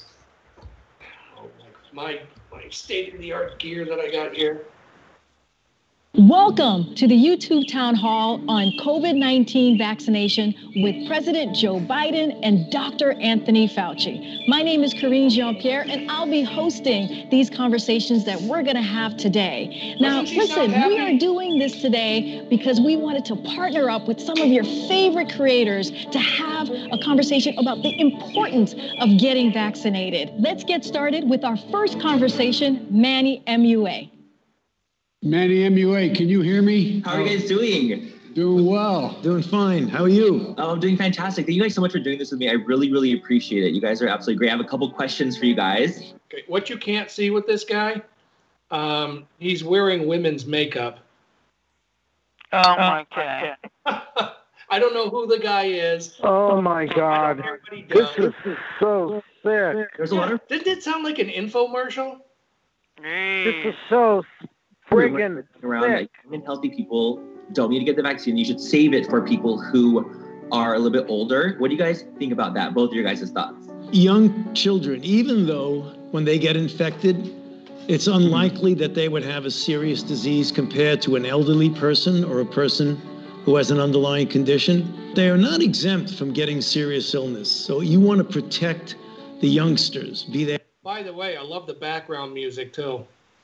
My my state of the art gear that I got here. Welcome to the YouTube town hall on COVID nineteen vaccination with President Joe Biden and Doctor Anthony Fauci. My name is Karine Jean-Pierre, and I'll be hosting these conversations that we're going to have today. Now, listen, we are doing this today because we wanted to partner up with some of your favorite creators to have a conversation about the importance of getting vaccinated. Let's get started with our first conversation, Manny M U A. Manny M U A, can you hear me? How are you guys doing? Doing well. Doing fine. How are you? Oh, I'm doing fantastic. Thank you guys so much for doing this with me. I really, really appreciate it. You guys are absolutely great. I have a couple questions for you guys. Okay, what you can't see with this guy, um, he's wearing women's makeup. Oh my God. I I don't know who the guy is. Oh my God, this is so sick. There's a lot of. Didn't it sound like an infomercial? This is so friggin' around sick. like young and healthy people don't need to get the vaccine. You should save it for people who are a little bit older. What do you guys think about that? Both of your guys' thoughts. Young children, even though when they get infected, it's unlikely that they would have a serious disease compared to an elderly person or a person who has an underlying condition. They are not exempt from getting serious illness. So you want to protect the youngsters, be they By the way, I love the background music too.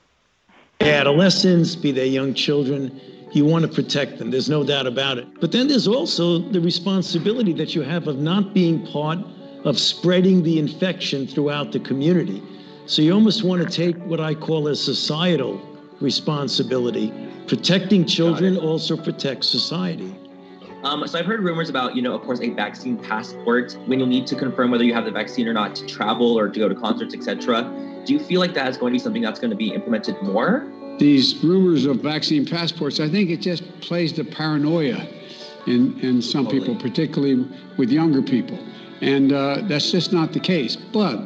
adolescents, be they young children. You want to protect them. There's no doubt about it. But then there's also the responsibility that you have of not being part of spreading the infection throughout the community. So you almost want to take what I call a societal responsibility. Protecting children also protects society. Um, so I've heard rumors about, you know, of course, a vaccine passport when you'll need to confirm whether you have the vaccine or not to travel or to go to concerts, et cetera. Do you feel like that is going to be something that's going to be implemented more? These rumors of vaccine passports, I think it just plays the paranoia in, in some totally. people, particularly with younger people. And uh, that's just not the case. But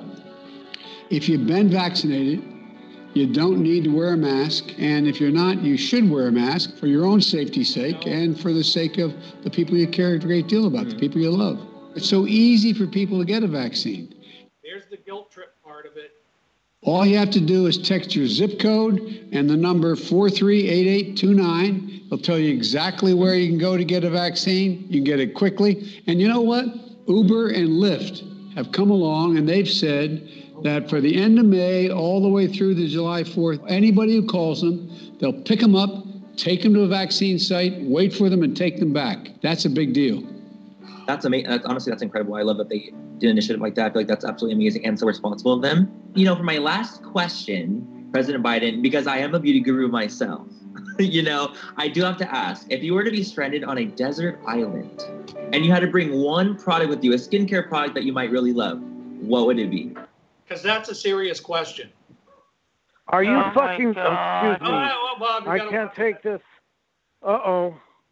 if you've been vaccinated, you don't need to wear a mask. And if you're not, you should wear a mask for your own safety's sake and for the sake of the people you care a great deal about, mm-hmm. the people you love. It's so easy for people to get a vaccine. Here's the guilt trip part of it. All you have to do is text your zip code and the number four three eight eight two nine. It'll tell you exactly where you can go to get a vaccine. You can get it quickly. And you know what? Uber and Lyft have come along and they've said that for the end of May, all the way through to July fourth, anybody who calls them, they'll pick them up, take them to a vaccine site, wait for them, and take them back. That's a big deal. That's amazing. That's, honestly, that's incredible. I love that they did an initiative like that. I feel like that's absolutely amazing and so responsible of them. You know, for my last question, President Biden, because I am a beauty guru myself, you know, I do have to ask, if you were to be stranded on a desert island and you had to bring one product with you, a skincare product that you might really love, what would it be? Because that's a serious question. Are you Oh, my fucking... God. Excuse me. Oh, well, Bob, you I gotta- can't take this. Uh-oh.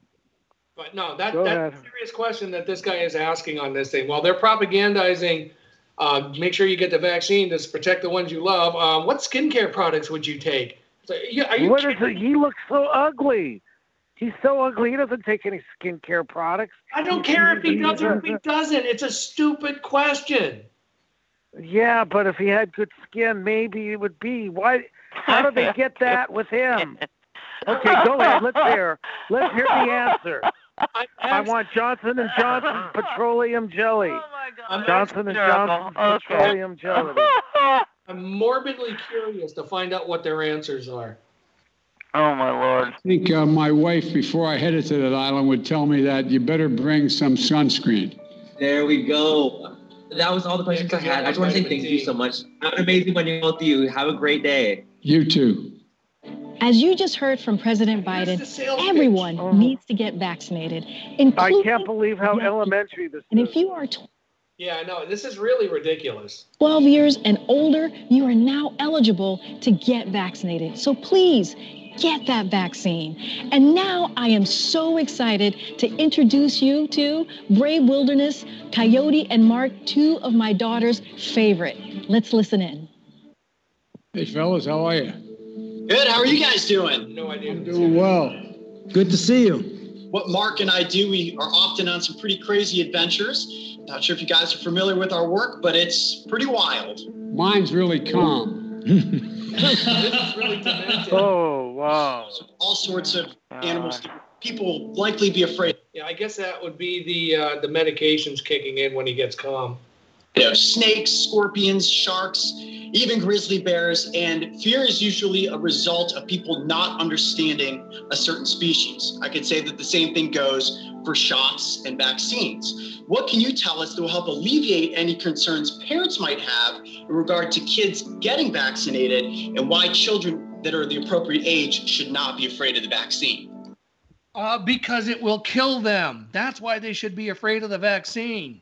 But no, that, Go that's ahead. a serious question that this guy is asking on this thing. While they're propagandizing, uh, make sure you get the vaccine to protect the ones you love. Um, what skincare products would you take? So, yeah, are you What is kidding? it? He looks so ugly. He's so ugly. He doesn't take any skincare products. I don't care if he He's does or a- if he doesn't. It's a stupid question. Yeah, but if he had good skin, maybe it would be. Why? How do they get that with him? Okay, go ahead. Let's hear. Let's hear the answer. I, I want Johnson and Johnson petroleum jelly. Oh my God. Johnson and Terrible. Johnson Okay. petroleum jelly. I'm morbidly curious to find out what their answers are. Oh my Lord. I think uh, my wife, before I headed to that island, would tell me that you better bring some sunscreen. There we go. That was all the questions I had. I just want to say thank you so much. Have an amazing one, you both of you. Have a great day. You too. As you just heard from President Biden, everyone Oh. needs to get vaccinated, I including can't believe how young elementary this And is. if you are Yeah, I know. This is really ridiculous. twelve years and older, you are now eligible to get vaccinated. So please get that vaccine. And now I am so excited to introduce you to Brave Wilderness, Coyote, and Mark, two of my daughter's favorite. Let's listen in. Hey, fellas, how are you? Good. How are you guys doing? No idea. I'm doing well. Good to see you. What Mark and I do, we are often on some pretty crazy adventures. Not sure if you guys are familiar with our work, but it's pretty wild. Mine's really calm. This is really demented. Oh, wow. All sorts of animals that people likely be afraid. Yeah, I guess that would be the uh, the medications kicking in when he gets calm. You know, snakes, scorpions, sharks, even grizzly bears, and fear is usually a result of people not understanding a certain species. I could say that the same thing goes for shots and vaccines. What can you tell us that will help alleviate any concerns parents might have in regard to kids getting vaccinated and why children that are the appropriate age should not be afraid of the vaccine? Uh, because it will kill them. That's why they should be afraid of the vaccine.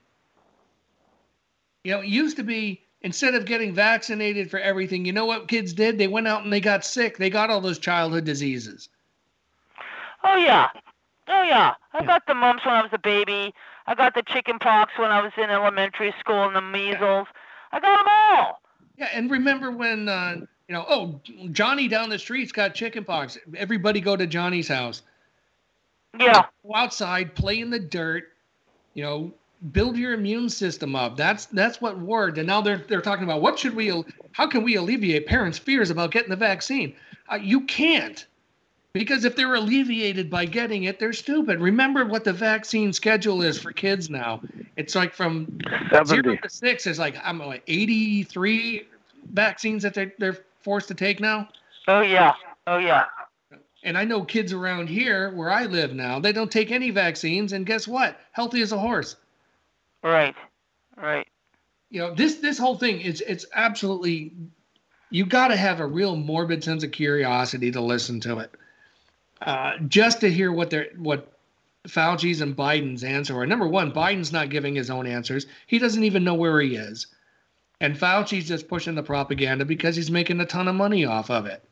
You know, it used to be, instead of getting vaccinated for everything, you know what kids did? They went out and they got sick. They got all those childhood diseases. Oh yeah. Oh, yeah. I got the mumps when I was a baby. I got the chicken pox when I was in elementary school and the measles. I got them all. Yeah, and remember when, uh, you know, oh, Johnny down the street's got chicken pox. Everybody go to Johnny's house. Yeah. Go outside, play in the dirt, you know, build your immune system up. That's that's what worked. And now they're they're talking about what should we, how can we alleviate parents' fears about getting the vaccine? Uh, you can't. Because if they're alleviated by getting it, they're stupid. Remember what the vaccine schedule is for kids now. It's like from zero to six. It's like, I'm like eighty-three vaccines that they're, they're forced to take now. Oh, yeah. Oh, yeah. And I know kids around here where I live now, they don't take any vaccines. And guess what? Healthy as a horse. Right. Right. You know, this this whole thing, is it's absolutely, you got to have a real morbid sense of curiosity to listen to it. Uh, just to hear what they're, what Fauci's and Biden's answer are. Number one, Biden's not giving his own answers. He doesn't even know where he is. And Fauci's just pushing the propaganda because he's making a ton of money off of it.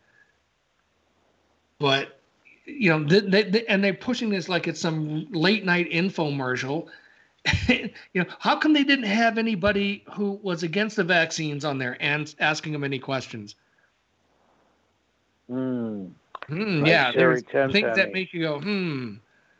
But, you know, they, they, they, and they're pushing this like it's some late night infomercial. You know, how come they didn't have anybody who was against the vaccines on there and asking them any questions? Hmm. Hmm, Like yeah, Sherry there's things that Tenpenny. make you go, hmm.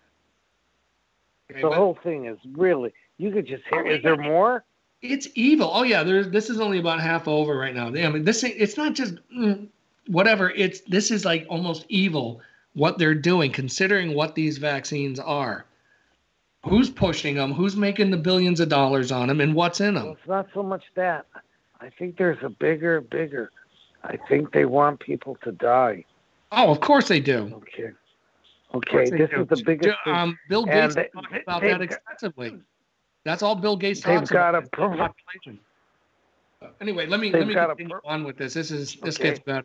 The whole thing is really, you could just hear, is there more? It's evil. Oh yeah, there's. This is only about half over right now. I mean, this. It's not just mm, whatever. It's this is like almost evil what they're doing, considering what these vaccines are. Who's pushing them? Who's making the billions of dollars on them, and what's in them? Well, it's not so much that. I think there's a bigger, bigger. I think they want people to die. Oh, of course they do. Okay. Okay, this is the biggest thing. Um, Bill And Gates they- talked about they've that got- extensively. That's all Bill Gates They've talks got about. a pro- population. Uh, Anyway, let me They've let me got a continue on with this. This is this Okay. gets better.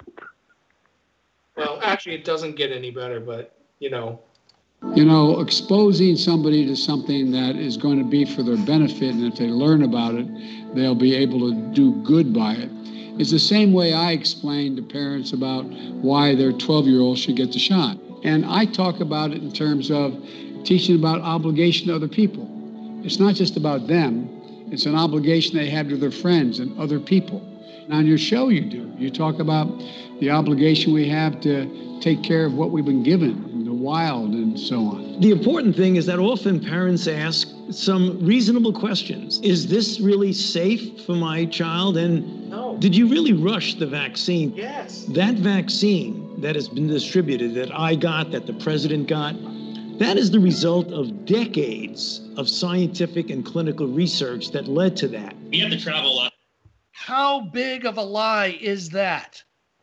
Well, actually, it doesn't get any better, but you know. You know, exposing somebody to something that is going to be for their benefit, and if they learn about it, they'll be able to do good by it. It's the same way I explain to parents about why their twelve-year-old should get the shot. And I talk about it in terms of teaching about obligation to other people. It's not just about them. It's an obligation they have to their friends and other people. And on your show you do. You talk about the obligation we have to take care of what we've been given in the wild and so on. The important thing is that often parents ask some reasonable questions. Is this really safe for my child? And no. Did you really rush the vaccine? Yes. That vaccine that has been distributed, that I got, that the president got, that is the result of decades of scientific and clinical research that led to that. We have to travel a lot. How big of a lie is that?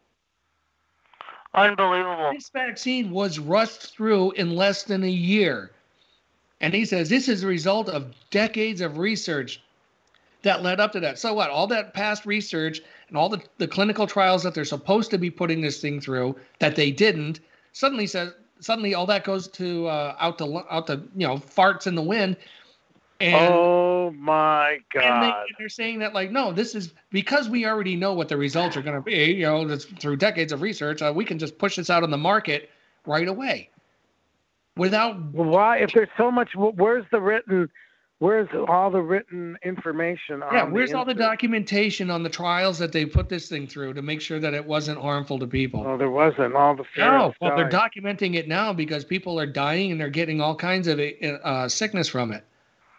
Unbelievable. This vaccine was rushed through in less than a year. And he says this is a result of decades of research that led up to that. So what? All that past research and all the, the clinical trials that they're supposed to be putting this thing through that they didn't, suddenly says suddenly all that goes to uh, out to out to you know farts in the wind. And, oh my God! And, they, and they're saying that like, no, this is because we already know what the results are going to be. You know, that's through decades of research, uh, we can just push this out on the market right away, without. Well, why? If there's so much, where's the written? Where's all the written information? Yeah, on where's the all the internet? documentation on the trials that they put this thing through to make sure that it wasn't harmful to people? Oh, there wasn't. All the No, ferrets well, they're died. documenting it now because people are dying and they're getting all kinds of uh, sickness from it.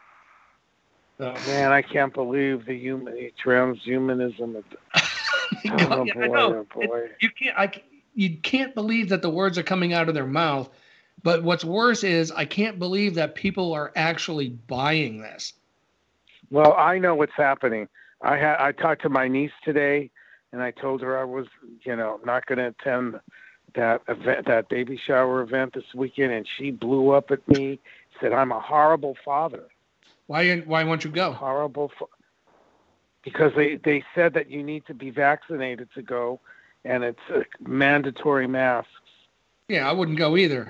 So. Man, I can't believe the human the transhumanism. Of the, oh Yeah, boy, I know. oh boy. It- you can't. I, you can't believe that the words are coming out of their mouth. But what's worse is I can't believe that people are actually buying this. Well, I know what's happening. I had I talked to my niece today, and I told her I was, you know, not going to attend that event, that baby shower event this weekend, and she blew up at me, said I'm a horrible father. Why? Why won't you go? Horrible, fa- because they they said that you need to be vaccinated to go, and it's uh, mandatory masks. Yeah, I wouldn't go either.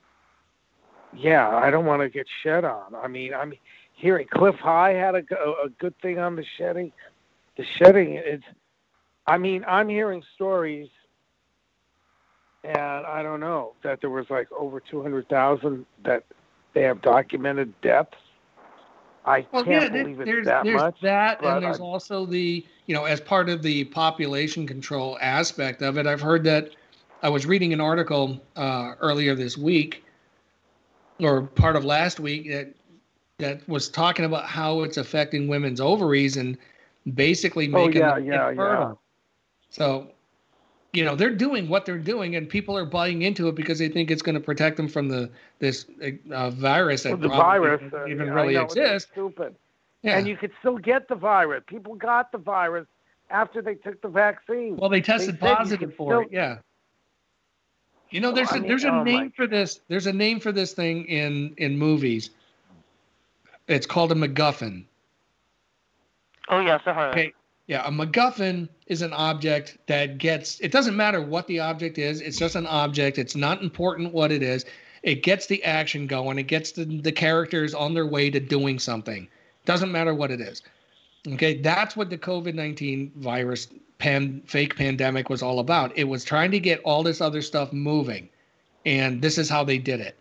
Yeah, I don't want to get shed on. I mean, I'm hearing Cliff High had a, go- a good thing on the shedding. The shedding, it's, I mean, I'm hearing stories and I don't know that there was like over two hundred thousand that they have documented deaths. I Well, can't yeah, there- believe it's there's that there's much. that, but and there's I- also the you know as part of the population control aspect of it. I've heard that I was reading an article uh, earlier this week, or part of last week, that that was talking about how it's affecting women's ovaries and basically Oh, making yeah, them yeah, infertile. yeah. So, you know, they're doing what they're doing, and people are buying into it because they think it's going to protect them from the this uh, virus that Well, the probably virus doesn't uh, even yeah, really I know, it's exists. stupid. Yeah. And you could still get the virus. People got the virus after they took the vaccine. Well, they tested said you positive could for still- it. Yeah. You know, there's I a, mean, there's a oh, my- name for this. There's a name for this thing in in movies. It's called a MacGuffin. Oh yes, I heard. Okay. Yeah, a MacGuffin is an object that gets. It doesn't matter what the object is. It's just an object. It's not important what it is. It gets the action going. It gets the, the characters on their way to doing something. Doesn't matter what it is. Okay, that's what the COVID nineteen virus pan, fake pandemic was all about. It was trying to get all this other stuff moving, and this is how they did it.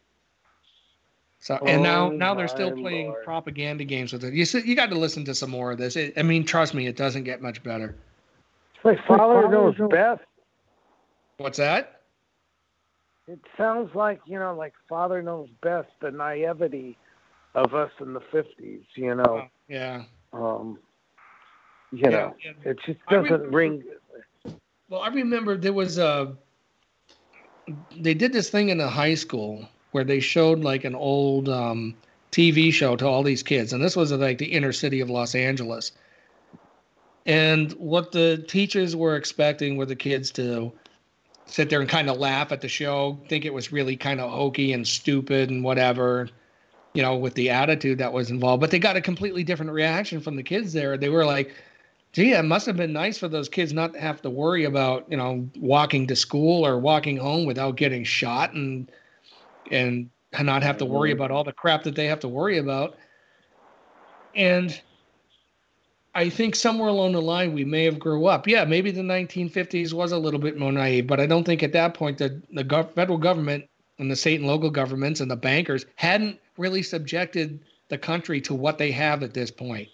So and now Oh, now they're still my playing Lord. propaganda games with it. You see, you got to listen to some more of this. It, I mean, trust me, it doesn't get much better. It's like Father knows best. What's that? It sounds like, you know, like Father knows best, the naivety of us in the fifties, you know. Yeah. Um, you Yeah, know, yeah. it just I doesn't remember- ring. Well, I remember there was a. They did this thing in a high school where they showed like an old um, T V show to all these kids, and this was like the inner city of Los Angeles. And what the teachers were expecting were the kids to sit there and kind of laugh at the show, think it was really kind of hokey and stupid and whatever, you know, with the attitude that was involved. But they got a completely different reaction from the kids there. They were like, gee, it must have been nice for those kids not to have to worry about, you know, walking to school or walking home without getting shot and and not have to worry about all the crap that they have to worry about. And I think somewhere along the line we may have grew up. Yeah, maybe the nineteen fifties was a little bit more naive, but I don't think at that point that the gov- federal government and the state and local governments and the bankers hadn't really subjected the country to what they have at this point.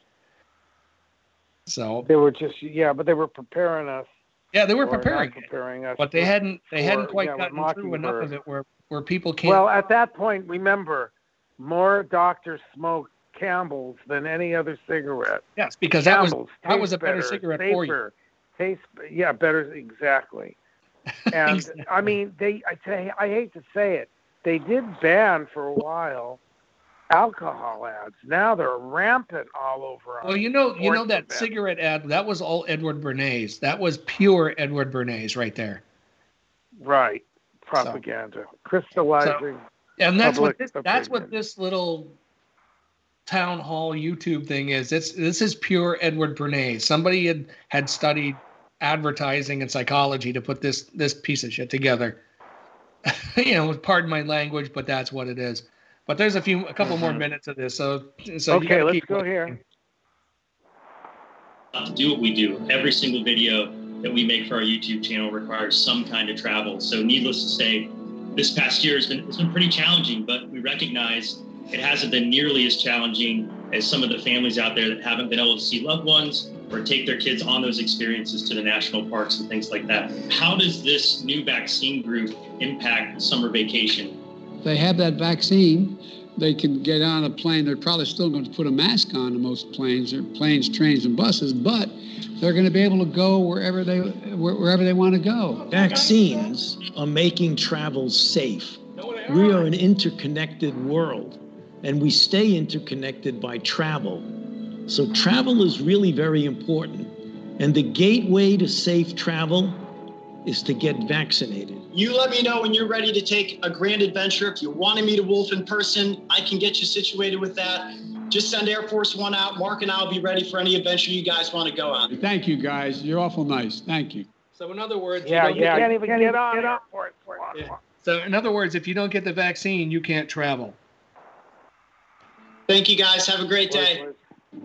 So They were just, yeah, but they were preparing us. yeah, they were or not preparing, it, preparing us. but they for- hadn't they hadn't for- quite yeah, with gotten through enough Mockingbird. of it where where people can't. Well, at that point, remember, more doctors smoked Campbell's than any other cigarette. Yes, because that was Campbell's that was a taste better better, cigarette safer, for you. Taste, yeah, better, exactly. And Exactly. I mean, they. I say, I hate to say it, they did ban for a while alcohol ads. Now they're rampant all over. on Well, you know, you know sports that events. cigarette ad. That was all Edward Bernays. That was pure Edward Bernays right there. Right, propaganda, crystallizing. And that's what public this, that's what opinion. this little town hall YouTube thing is. It's this is pure Edward Bernays. Somebody had had studied advertising and psychology to put this this piece of shit together. You know, pardon my language, but that's what it is. But there's a few, a couple more Mhm. minutes of this, so so you Okay, gotta let's keep go listening. here. To do what we do, every single video that we make for our YouTube channel requires some kind of travel. So needless to say, this past year has been, it's been pretty challenging, but we recognize it hasn't been nearly as challenging as some of the families out there that haven't been able to see loved ones or take their kids on those experiences to the national parks and things like that. How does this new vaccine group impact summer vacation? If they have that vaccine, they can get on a plane. They're probably still going to put a mask on in most planes, or planes, trains, and buses, but they're going to be able to go wherever they wherever they want to go. Vaccines are making travel safe. We are an interconnected world, and we stay interconnected by travel. So travel is really very important. And the gateway to safe travel is to get vaccinated. You let me know when you're ready to take a grand adventure. If you want to meet a wolf in person, I can get you situated with that. Just send Air Force One out. Mark and I will be ready for any adventure you guys want to go on. Thank you, guys. You're awful nice. Thank you. So in other words, Yeah, you don't yeah, get, you can't even get on. Get on. Yeah. So in other words, if you don't get the vaccine, you can't travel. Thank you guys. Have a great day.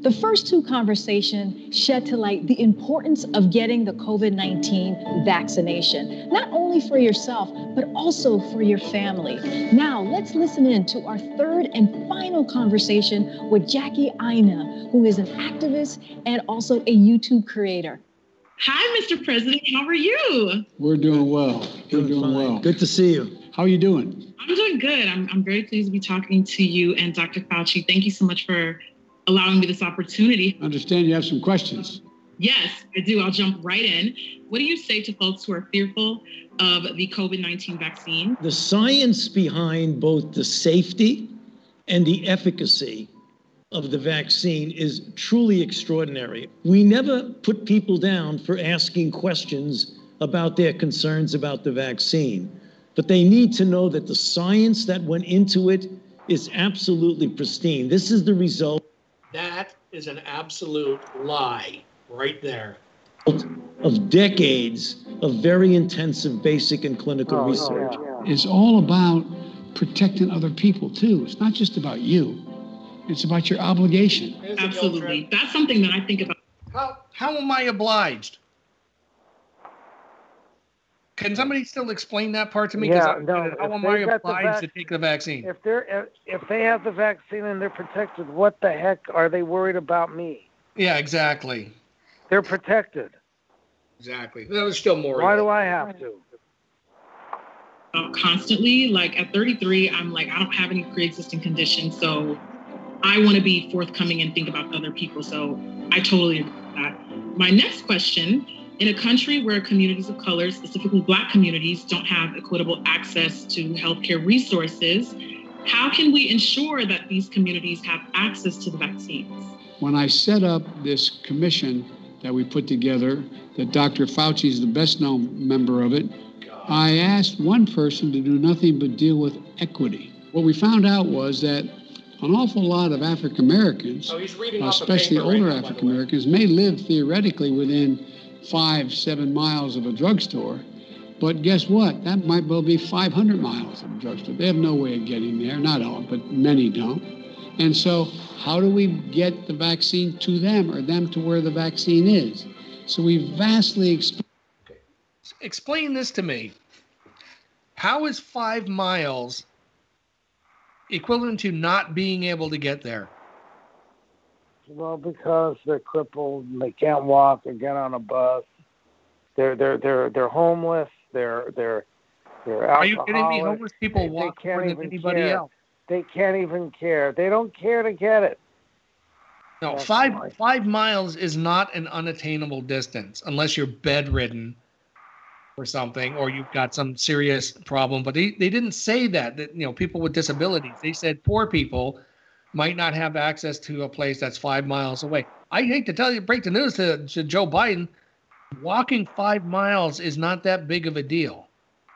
The first two conversations shed to light the importance of getting the COVID nineteen vaccination, not only for yourself, but also for your family. Now, let's listen in to our third and final conversation with Jackie Aina, who is an activist and also a YouTube creator. Hi, Mister President. How are you? We're doing well. We're doing well. Good to see you. How are you doing? I'm doing good. I'm, I'm very pleased to be talking to you and Doctor Fauci. Thank you so much for allowing me this opportunity. I understand you have some questions. Yes, I do. I'll jump right in. What do you say to folks who are fearful of the COVID nineteen vaccine? The science behind both the safety and the efficacy of the vaccine is truly extraordinary. We never put people down for asking questions about their concerns about the vaccine, but they need to know that the science that went into it is absolutely pristine. This is the result. That is an absolute lie right there. Of decades of very intensive basic and clinical Oh, research. yeah, yeah. It's all about protecting other people, too. It's not just about you. It's about your obligation. Absolutely. That's something that I think about. How, how am I obliged? Can somebody still explain that part to me? 'Cause Yeah, I- no, How if am they I got the obliged vac- to take the vaccine? If they're if, if they have the vaccine and they're protected, what the heck are they worried about me? Yeah, exactly. They're protected. Exactly. That was still more. Why do I have to? Uh, constantly, like at thirty-three, I'm like, I don't have any pre-existing conditions, so I want to be forthcoming and think about other people. So I totally agree with that. My next question: in a country where communities of color, specifically Black communities, don't have equitable access to healthcare resources, how can we ensure that these communities have access to the vaccines? When I set up this commission that we put together, that Doctor Fauci is the best known member of it, I asked one person to do nothing but deal with equity. What we found out was that an awful lot of African Americans, Oh, he's reading off a especially paper right older now, by the African Americans, may live theoretically within five, seven miles of a drugstore. But guess what? That might well be five hundred miles of a drugstore. They have no way of getting there. Not all, but many don't. And so how do we get the vaccine to them or them to where the vaccine is? So we vastly expand. Explain this to me. How is five miles equivalent to not being able to get there? Well, because they're crippled and they can't walk or get on a bus. They're they're they're they're homeless. They're they're they're Are you alcoholic. kidding me? Homeless people They- they walk can't more than even anybody care. else. They can't even care. They don't care to get it. No, That's five why. five miles is not an unattainable distance unless you're bedridden or something, or you've got some serious problem. But they, they didn't say that, that, you know, people with disabilities. They said poor people might not have access to a place that's five miles away. I hate to tell you, break the news to, to Joe Biden, walking five miles is not that big of a deal.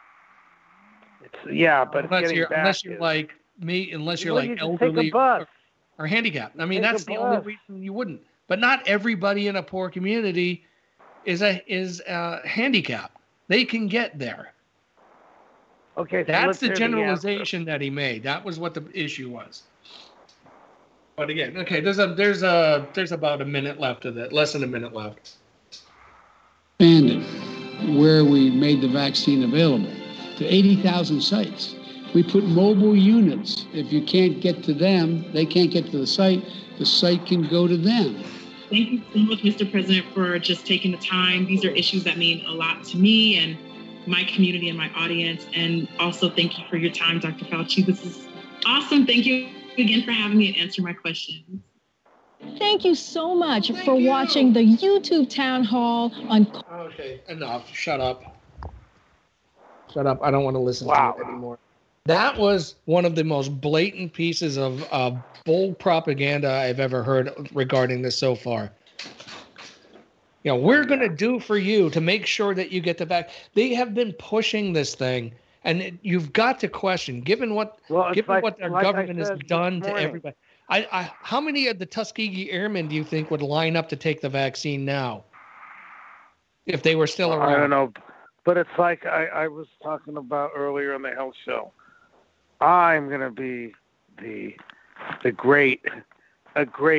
Yeah, but unless getting you're back unless you're is- like me, unless you're Well, like you just elderly take a bus. Or, or handicapped. I mean, Take that's a the only bus. reason you wouldn't. But not everybody in a poor community is a is a handicapped. They can get there. Okay, so That's let's the hear the answer. generalization that he made. That was what the issue was. But again, okay, there's a there's a there's about a minute left of it, less than a minute left. Expanded where we made the vaccine available to eighty thousand sites. We put mobile units. If you can't get to them, they can't get to the site, the site can go to them. Thank you so much, Mister President, for just taking the time. These are issues that mean a lot to me and my community and my audience. And also thank you for your time, Doctor Fauci. This is awesome. Thank you again for having me and answering my questions. Thank you so much for watching the YouTube town hall on. Okay, enough. Shut up. Shut up. I don't want to listen Wow. to it anymore. That was one of the most blatant pieces of uh, bold propaganda I've ever heard regarding this so far. You know, we're going to do for you to make sure that you get the back. They have been pushing this thing, and it, you've got to question, given what Well, it's given like- what our like I government has said this done to morning. everybody. I, I, how many of the Tuskegee Airmen do you think would line up to take the vaccine now, if they were still around? I don't know, but it's like I, I was talking about earlier on the health show. I'm going to be the the great, a great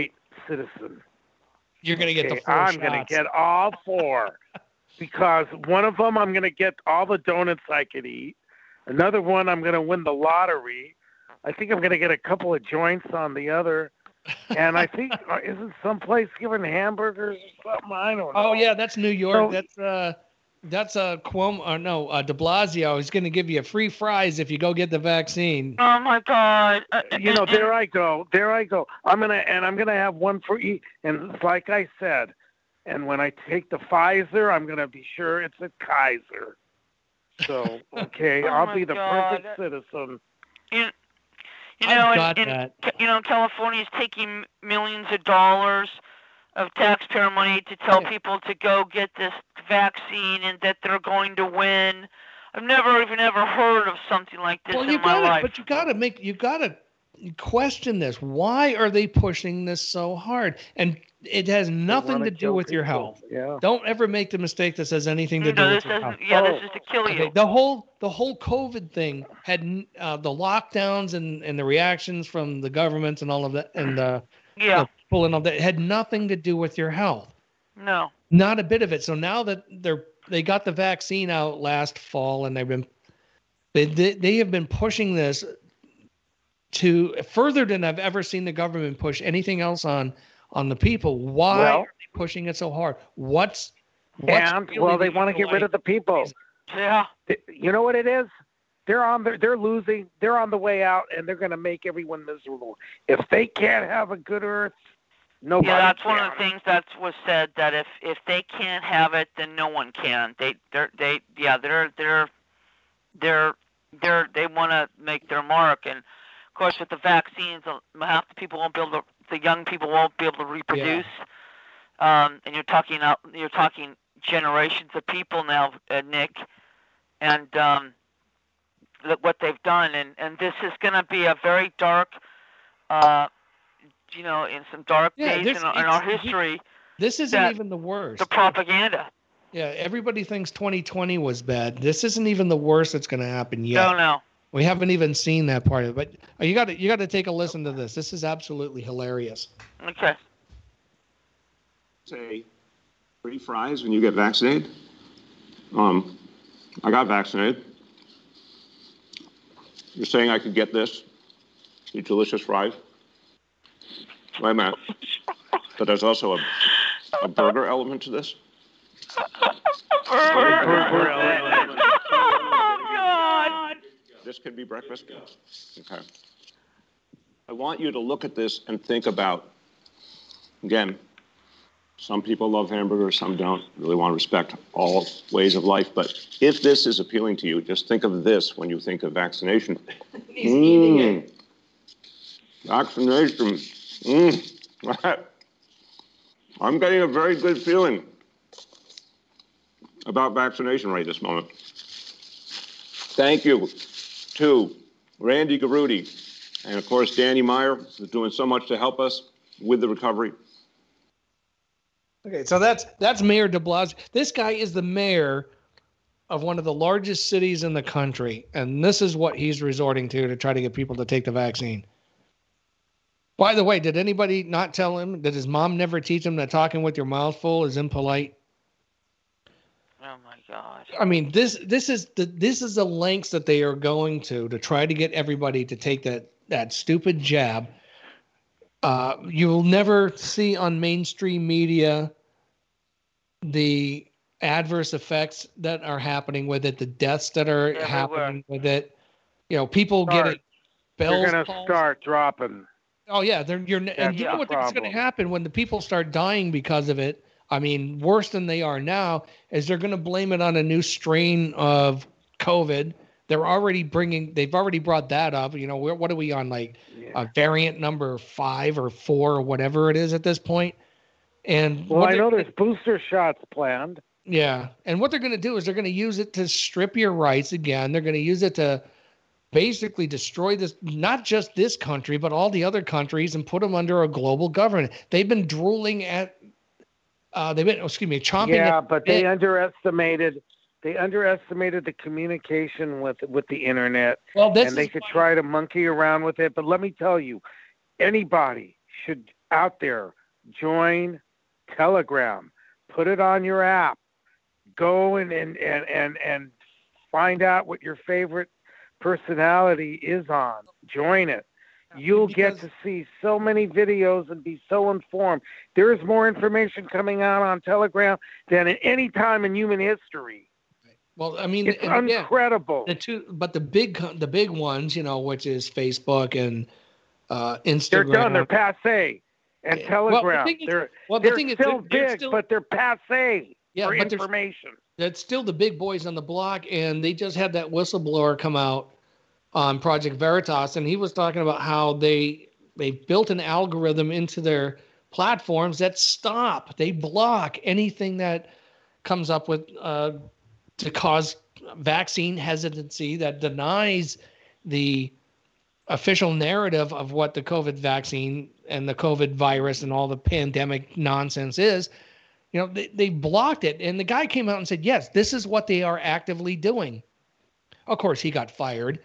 citizen. You're going to get Okay, the four I'm shots. going to get all four because one of them I'm going to get all the donuts I could eat. Another one I'm going to win the lottery. I think I'm going to get a couple of joints on the other. And I think uh, isn't someplace giving hamburgers or something? I don't know. Oh yeah, that's New York. So- that's uh, that's uh, Cuomo. Or no, uh, De Blasio is going to give you free fries if you go get the vaccine. Oh my God! Uh, You know, there I go. There I go. I'm gonna and I'm gonna have one for each. And it's like I said, and when I take the Pfizer, I'm gonna be sure it's a Kaiser. So okay, Oh I'll my be the God. perfect citizen. You, you I've know, got and, that. and you know, California is taking millions of dollars of taxpayer money to tell people to go get this vaccine and that they're going to win. I've never even ever heard of something like this Well, in you my got life. to, but you got to make, you got to question this. Why are they pushing this so hard? And it has nothing wanna to do kill with your people. health. Yeah. Don't ever make the mistake that says anything to No, do this with your health. doesn't. Yeah, Oh. this is to kill you. Okay, the whole the whole COVID thing had uh, the lockdowns and, and the reactions from the governments and all of that and uh, Yeah. the people and all that had nothing to do with your health. No. Not a bit of it. So now that they're they got the vaccine out last fall and they've been they they, they have been pushing this to further than I've ever seen the government push anything else on on the people. Why Well- are they pushing it so hard? What's, what's And really well, they the want to get rid underlying- of the people. Yeah. You know what it is? They're on the, they're losing. They're on the way out, and they're going to make everyone miserable. If they can't have a good Earth, nobody. Yeah, that's can. one of the things that was said, that if if they can't have it, then no one can. They they're they yeah they're they're they're they're they want to make their mark, and of course with the vaccines, uh, half the people won't be able to, the young people won't be able to reproduce. Um, and you're talking out you're talking generations of people now, uh, Nick, and um, look what they've done, and and this is going to be a very dark. Uh, you know, in some dark Yeah, days this- in, our- in our it's- history, This isn't that even the worst. the propaganda. Yeah, everybody thinks twenty twenty was bad. This isn't even the worst that's going to happen yet. No, no. We haven't even seen that part of it. But you got to you got to take a listen to this. This is absolutely hilarious. Okay. Say free fries when you get vaccinated. Um, I got vaccinated. You're saying I could get this? These delicious fries? Wait a minute. But there's also a, a burger element to this? This could be breakfast? Okay. I want you to look at this and think about, again, some people love hamburgers, some don't. Really want to respect all ways of life. But if this is appealing to you, just think of this when you think of vaccination. He's eating it. Vaccination. Mm. I'm getting a very good feeling about vaccination right this moment. Thank you to Randy Garudi and, of course, Danny Meyer, who's doing so much to help us with the recovery. Okay, so that's that's Mayor de Blasio. This guy is the mayor of one of the largest cities in the country, and this is what he's resorting to to try to get people to take the vaccine. By the way, did anybody not tell him? Did his mom never teach him that talking with your mouth full is impolite? Oh my God. I mean, this this is the this is the lengths that they are going to to try to get everybody to take that that stupid jab. Uh, you will never see on mainstream media the adverse effects that are happening with it, the deaths that are Everywhere. happening with it. You know, people Start. getting They're bells. going to calls. start dropping. Oh yeah, they're you're and That's you know the what is going to problem. happen when the people start dying because of it. I mean, worse than they are now is they're going to blame it on a new strain of COVID. They're already bringing, they've already brought that up. You know, we're, what are we on, like uh, variant number five or four or whatever it is at this point? And Well, what I they're- know there's booster shots planned. yeah. And what they're going to do is they're going to use it to strip your rights again. They're going to use it to basically destroy this, not just this country, but all the other countries and put them under a global government. They've been drooling at, uh, they've been, excuse me, chomping Yeah, at but the they bit. underestimated they underestimated the communication with with the internet. Well, this and they is could try to monkey around with it. But let me tell you, anybody should out there join Telegram. Put it on your app. Go and and, and, and, and find out what your favorite personality is on. Join it. You'll get to see so many videos and be so informed. There's more information coming out on Telegram than at any time in human history. Well, I mean, it's and, incredible. Yeah, the two, but the big, the big ones, you know, which is Facebook and uh, Instagram. They're done. They're passe. And Telegram. Well, the is, they're well, they're the thing still is, they're, big, they're still, but they're passe yeah, for but information. That's still the big boys on the block, and they just had that whistleblower come out on Project Veritas, and he was talking about how they they built an algorithm into their platforms that stop, they block anything that comes up with uh, to cause vaccine hesitancy, that denies the official narrative of what the COVID vaccine and the COVID virus and all the pandemic nonsense is. You know, they, they blocked it, and the guy came out and said, yes, this is what they are actively doing. Of course, he got fired.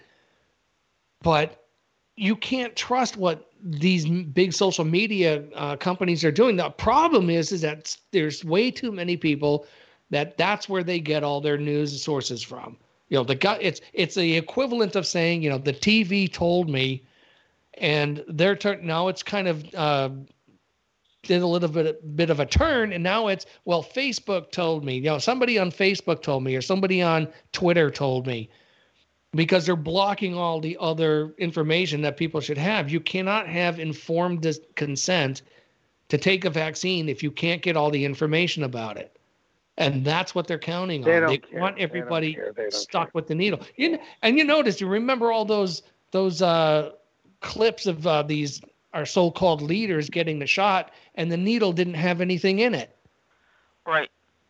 But you can't trust what these big social media uh, companies are doing. The problem is, is that there's way too many people that that's where they get all their news sources from. You know, the gut, it's it's the equivalent of saying, you know, the T V told me, and they're turn now it's kind of uh, did a little bit bit of a turn, and now it's, well, Facebook told me, you know, somebody on Facebook told me, or somebody on Twitter told me. Because they're blocking all the other information that people should have. You cannot have informed consent to take a vaccine if you can't get all the information about it. And that's what they're counting they on. Don't they care. want they everybody don't care. They don't stuck care. with the needle. You, and you notice, you remember all those those uh, clips of uh, these our so-called leaders getting the shot, and the needle didn't have anything in it. Right.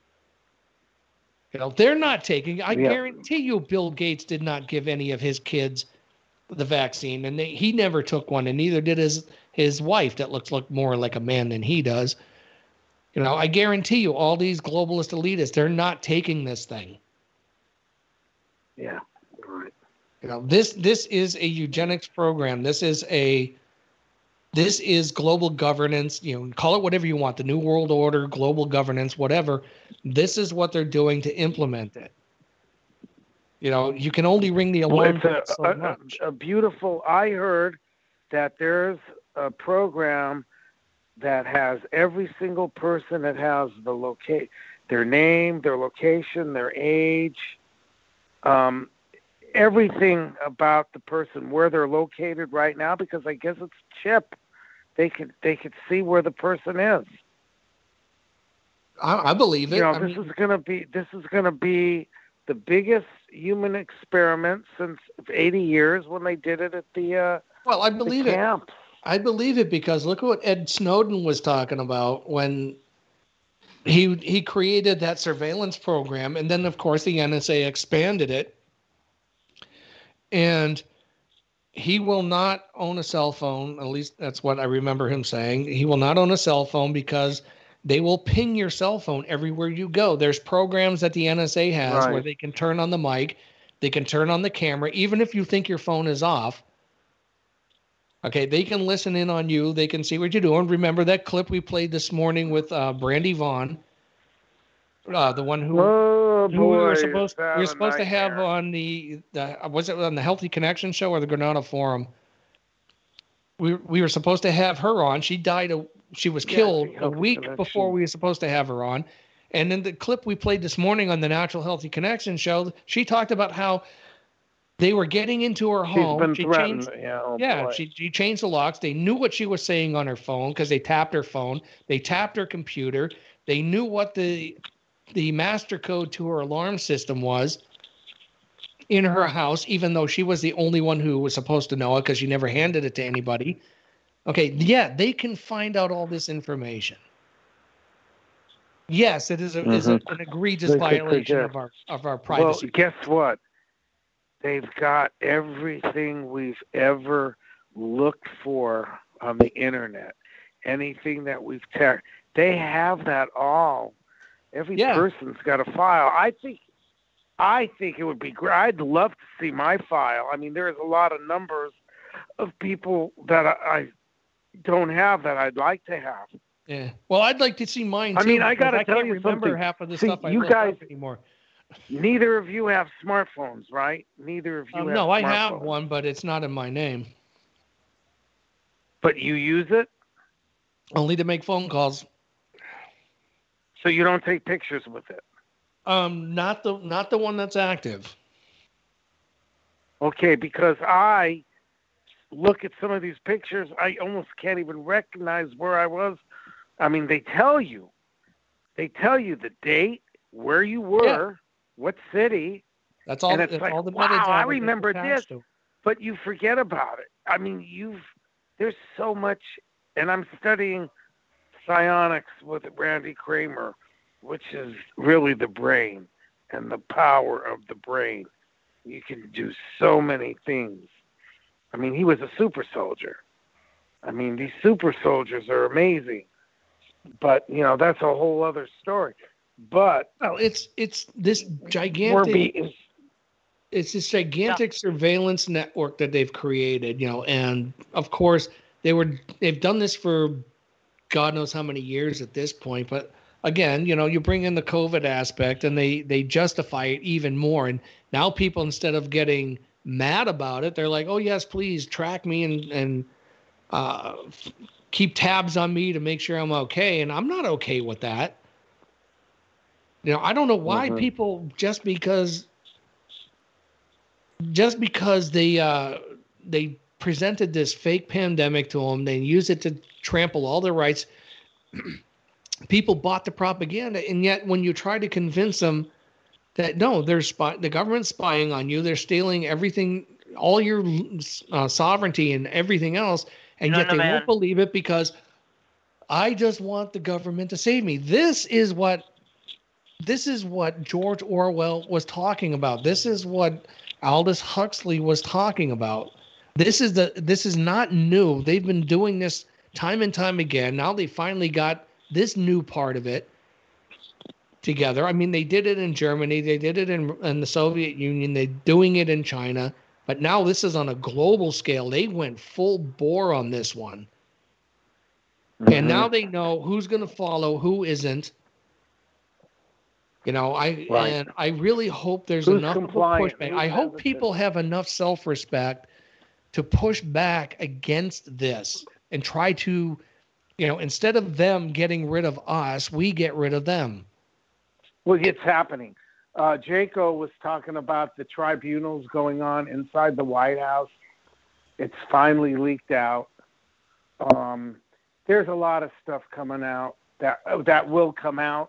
You know, they're not taking, I Yeah. guarantee you Bill Gates did not give any of his kids the vaccine, and they, he never took one, and neither did his, his wife that looks like more like a man than he does. You know, I guarantee you all these globalist elitists, they're not taking this thing. Yeah, right. You know, this this is a eugenics program. This is a this is global governance. You know, call it whatever you want, the New World Order, global governance, whatever. This is what they're doing to implement it. You know, you can only ring the alarm. Well, it's a, so a, much. a beautiful. I heard that there's a program that has every single person that has the locate, their name, their location, their age, um, everything about the person, where they're located right now, because I guess it's chip. They could they could see where the person is. I, I believe it. You know, I this mean, is gonna be this is gonna be the biggest human experiment since eighty years when they did it at the uh, well, I believe it. camps. I believe it because look at what Ed Snowden was talking about when he he created that surveillance program, and then of course the N S A expanded it, and he will not own a cell phone. At least that's what I remember him saying. He will not own a cell phone because they will ping your cell phone everywhere you go. There's programs that the N S A has Right. where they can turn on the mic, they can turn on the camera, even if you think your phone is off. Okay, they can listen in on you. They can see what you're doing. Remember that clip we played this morning with uh, Brandy Vaughn, uh, the one who, oh, who we were boy, supposed, is that we were a supposed to have nightmare. on the, the was it on the Healthy Connection show or the Granada Forum? We we were supposed to have her on. She died. A, she was Yeah, killed the a Healthy week Connection. before we were supposed to have her on. And in the clip we played this morning on the Natural Healthy Connection show, she talked about how they were getting into her She's home. been She threatened. changed, yeah, oh, yeah, boy. she, she changed the locks. They knew what she was saying on her phone because they tapped her phone. They tapped her computer. They knew what the the master code to her alarm system was in her house, even though she was the only one who was supposed to know it because she never handed it to anybody. Okay, yeah, they can find out all this information. Yes, it is, a, is a, an egregious They could violation predict. of our of our privacy. Well, guess what? They've got everything we've ever looked for on the internet. Anything that we've tech, they have that all. Every Yeah. person's got a file. I think, I think it would be great. I'd love to see my file. I mean, there's a lot of numbers of people that I, I don't have that I'd like to have. Yeah. Well, I'd like to see mine too. I mean, I because gotta I tell can't you remember something. half of the See, stuff I you looked guys- up anymore. Neither of you have smartphones, right? Neither of you Um, have no, I smartphones. have one, but it's not in my name. But you use it? Only to make phone calls. So you don't take pictures with it? Um, not the not the one that's active. Okay, because I look at some of these pictures, I almost can't even recognize where I was. I mean, they tell you. They tell you the date, where you were, yeah. what city. That's all. And it's that's like, all the wow, metadata I that's remember attached this, to. but you forget about it. I mean, you've there's so much, and I'm studying psionics with Randy Kramer, which is really the brain and the power of the brain. You can do so many things. I mean, he was a super soldier. I mean, these super soldiers are amazing. But, you know, that's a whole other story. But well, it's it's this we're gigantic being, it's this gigantic yeah. surveillance network that they've created, you know, and of course they were they've done this for God knows how many years at this point. But again, you know, you bring in the COVID aspect and they they justify it even more. And now people, instead of getting mad about it, they're like, oh yes, please track me and and uh, keep tabs on me to make sure I'm okay. And I'm not okay with that. You know, I don't know why mm-hmm. people just because just because they uh, they presented this fake pandemic to them, they use it to trample all their rights. People bought the propaganda, and yet when you try to convince them that no, they're spy- the government's spying on you, they're stealing everything, all your uh, sovereignty and everything else, and no, yet no, they man. won't believe it because I just want the government to save me. This is what. This is what George Orwell was talking about. This is what Aldous Huxley was talking about. This is the this is not new. They've been doing this time and time again. Now they finally got this new part of it together. I mean, they did it in Germany. They did it in, in the Soviet Union. They're doing it in China. But now this is on a global scale. They went full bore on this one. Mm-hmm. And now they know who's going to follow, who isn't. You know, I right. and I really hope there's Who's enough of a pushback. I hope people have enough self-respect to push back against this and try to, you know, instead of them getting rid of us, we get rid of them. Well, it's happening. Uh, Jaco was talking about the tribunals going on inside the White House. It's finally leaked out. Um, there's a lot of stuff coming out that that will come out.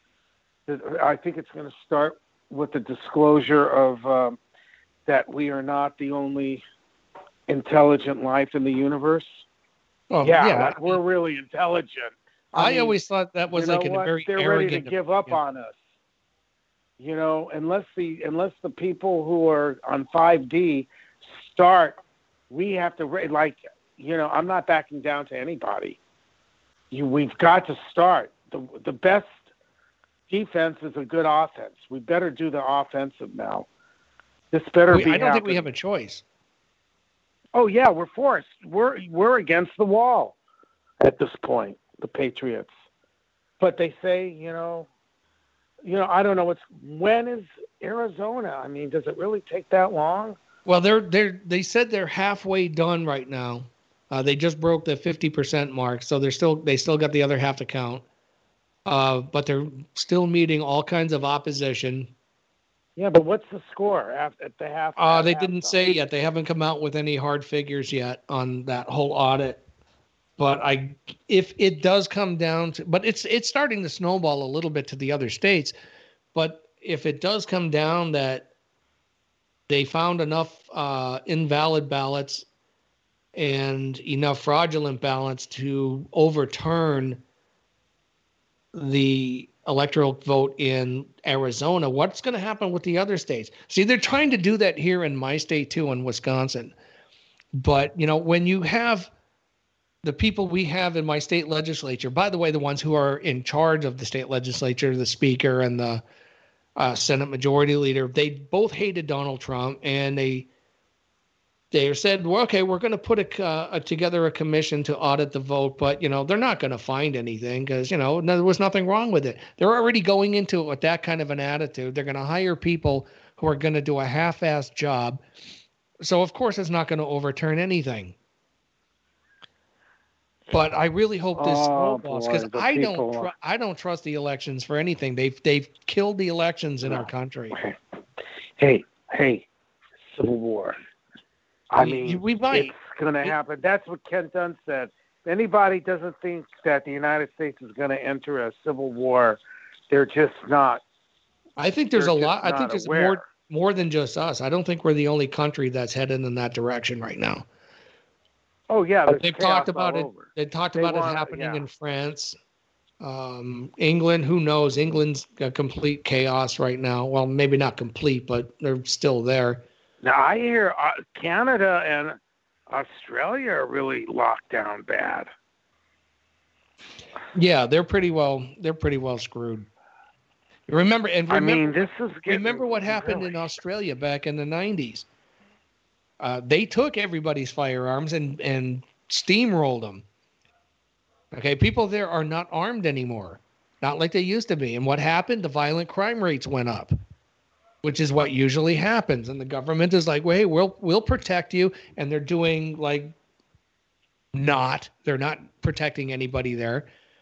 I think it's going to start with the disclosure of um, that we are not the only intelligent life in the universe. Oh, yeah, yeah. Like we're really intelligent. I, I mean, always thought that was you know like a what? very They're arrogant. ready to give up yeah. on us. You know, unless the unless the people who are on five D start, we have to like. You know, I'm not backing down to anybody. You, we've got to start. The the best defense is a good offense. We better do the offensive now. This better we, be. I don't happening. think we have a choice. Oh yeah, we're forced. We're we're against the wall at this point. The Patriots, but they say you know, you know I don't know what's when is Arizona. I mean, does it really take that long? Well, they're they're they said they're halfway done right now. Uh, they just broke the fifty percent mark, so they're still they still got the other half to count. Uh, but they're still meeting all kinds of opposition. Yeah, but what's the score at, at the half? Uh, they half didn't time? say yet. They haven't come out with any hard figures yet on that whole audit. But I, if it does come down to, but it's it's starting to snowball a little bit to the other states. But if it does come down that they found enough uh, invalid ballots and enough fraudulent ballots to overturn the electoral vote in Arizona, what's going to happen with the other states? See, they're trying to do that here in my state too, in Wisconsin. But, you know, when you have the people we have in my state legislature, by the way, the ones who are in charge of the state legislature, the speaker and the uh, Senate majority leader, they both hated Donald Trump and they they said, well, okay, we're going to put a, uh, a, together a commission to audit the vote, but, you know, they're not going to find anything because, you know, there was nothing wrong with it. They're already going into it with that kind of an attitude. They're going to hire people who are going to do a half-assed job. So, of course, it's not going to overturn anything. But I really hope this Oh, snowballs boy, because the I don't people- tr- I don't trust the elections for anything. They've they've killed the elections in our country. Hey, hey, Civil War. I We- mean, we might. it's going to happen. That's what Ken Dunn said. If anybody doesn't think that the United States is going to enter a civil war, they're just not. I think there's They're a just lot. I not think there's aware. more more than just us. I don't think we're the only country that's headed in that direction right now. Oh yeah, there's They've chaos talked about all it. over. They talked They about want- it happening yeah. in France, um, England. Who knows? England's a complete chaos right now. Well, maybe not complete, but they're still there. Now I hear uh, Canada and Australia are really locked down bad. Yeah, they're pretty well. They're pretty well screwed. Remember and I remember. mean, this is getting, remember what happened really- in Australia back in the nineties. Uh, they took everybody's firearms and, and steamrolled them. Okay, people there are not armed anymore, not like they used to be. And what happened? The violent crime rates went up, which is what usually happens. And the government is like, well, hey, we'll we'll protect you, and they're doing like not. They're not protecting anybody there.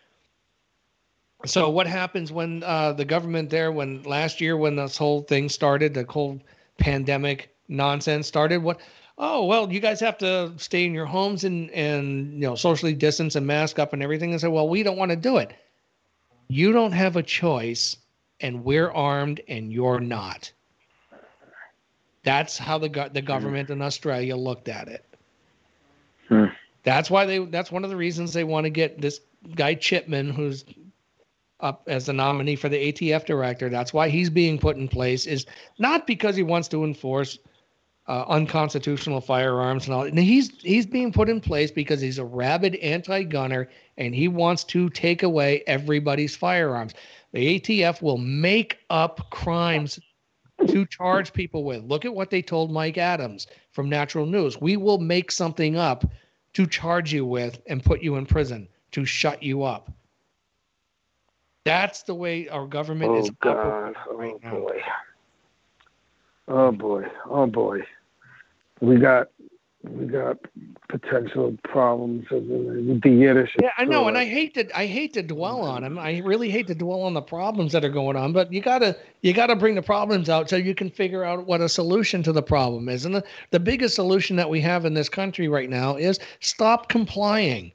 So what happens when uh, the government there, when last year when this whole thing started, the whole pandemic nonsense started, what? Oh, well, you guys have to stay in your homes and, and you know, socially distance and mask up and everything. And say, well, we don't want to do it. You don't have a choice, and we're armed and you're not. That's how the go- the government in Australia looked at it. Hmm. That's why they. That's one of the reasons they want to get this guy Chipman, who's up as the nominee for the A T F director. That's why he's being put in place. Is not because he wants to enforce uh, unconstitutional firearms and all. And he's he's being put in place because he's a rabid anti-gunner and he wants to take away everybody's firearms. The A T F will make up crimes to charge people with. Look at what they told Mike Adams from Natural News. We will make something up to charge you with and put you in prison, to shut you up. That's the way our government Oh is God! operating Oh right now. boy! Oh boy! Oh boy! We got we got potential problems with the Yiddish. Yeah, I know, and I hate to I hate to dwell on them. I really hate to dwell on the problems that are going on, but you gotta you gotta bring the problems out so you can figure out what a solution to the problem is. And the, the biggest solution that we have in this country right now is stop complying.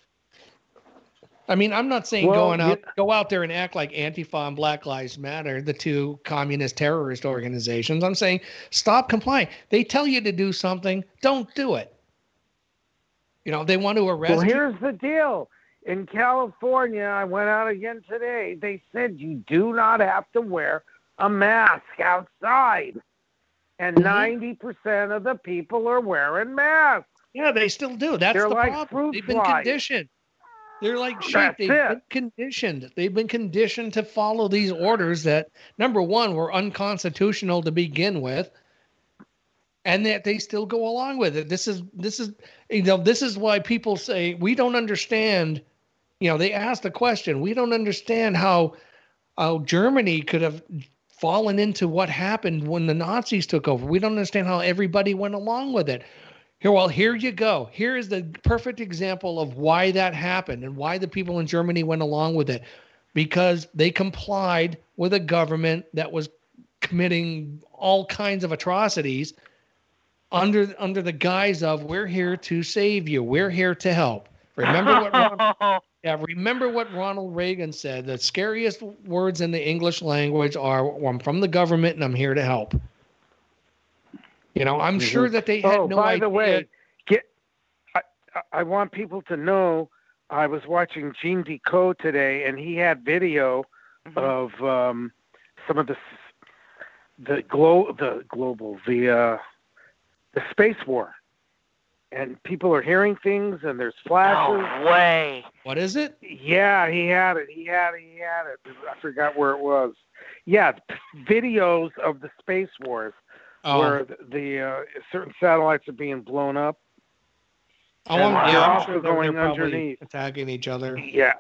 I mean, I'm not saying Well, going out you- go out there and act like Antifa and Black Lives Matter, the two communist terrorist organizations. I'm saying stop complying. They tell you to do something, don't do it. You know, they want to arrest Well, you. here's the deal. In California, I went out again today. They said you do not have to wear a mask outside, and Mm-hmm. ninety percent of the people are wearing masks. Yeah, they still do. That's They're the like problem. fruit They've been flies. conditioned. They're like sheep. That's They've it. been conditioned. They've been conditioned to follow these orders that, number one, were unconstitutional to begin with, and that they still go along with it. This is this is you know this is why people say we don't understand. You know, they ask the question. We don't understand how how Germany could have fallen into what happened when the Nazis took over. We don't understand how everybody went along with it. Here, well, here you go. Here is the perfect example of why that happened and why the people in Germany went along with it. Because they complied with a government that was committing all kinds of atrocities under under the guise of we're here to save you. We're here to help. Remember what Ronald, yeah, remember what Ronald Reagan said. The scariest words in the English language are I'm from the government and I'm here to help. You know, I'm sure that they had oh, no by idea. the way, get. I, I- I want people to know. I was watching Gene Decode today, and he had video of um, some of the s- the glo the global the uh, the space war, and people are hearing things, and there's flashes. No way. What is it? Yeah, he had it. He had it. He had it. I forgot where it was. Yeah, p- videos of the space wars oh. where the, the uh, certain satellites are being blown up. Oh, and yeah, they're I'm also sure they're, going they're underneath, attacking each other. Yeah,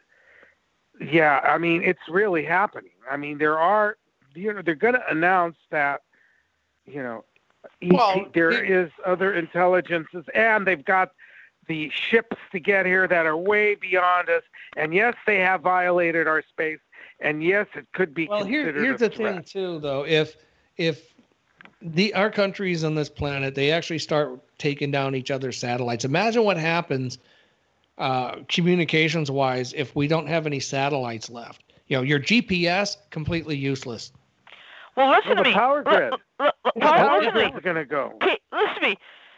yeah. I mean, it's really happening. I mean, there are, you know, they're going to announce that, you know, well, E T, there it, is other intelligences, and they've got the ships to get here that are way beyond us. And yes, they have violated our space. And yes, it could be well, considered here, here's a the threat. thing too, though. If if the our countries on this planet, they actually start taking down each other's satellites. Imagine what happens uh, communications wise if we don't have any satellites left. You know, your G P S completely useless. Well, listen well, to the me. power grid. L- l- l- the power listen grid is going to go. Okay, listen to me.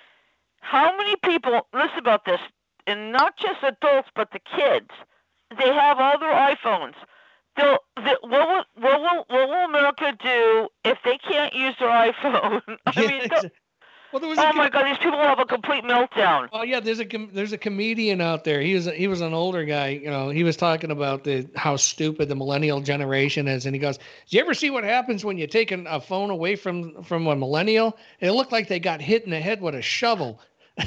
How many people, listen about this, and not just adults, but the kids, they have all their iPhones. They'll, they, what, will, what, will, what will America do if they can't use their iPhone? I Yeah, mean, exactly. Well, there was oh a my com- God, these people will have a complete meltdown. Oh yeah, there's a com- there's a comedian out there. He was a, he was an older guy. You know, he was talking about the how stupid the millennial generation is, and he goes, "Do you ever see what happens when you take an, a phone away from from a millennial? It looked like they got hit in the head with a shovel."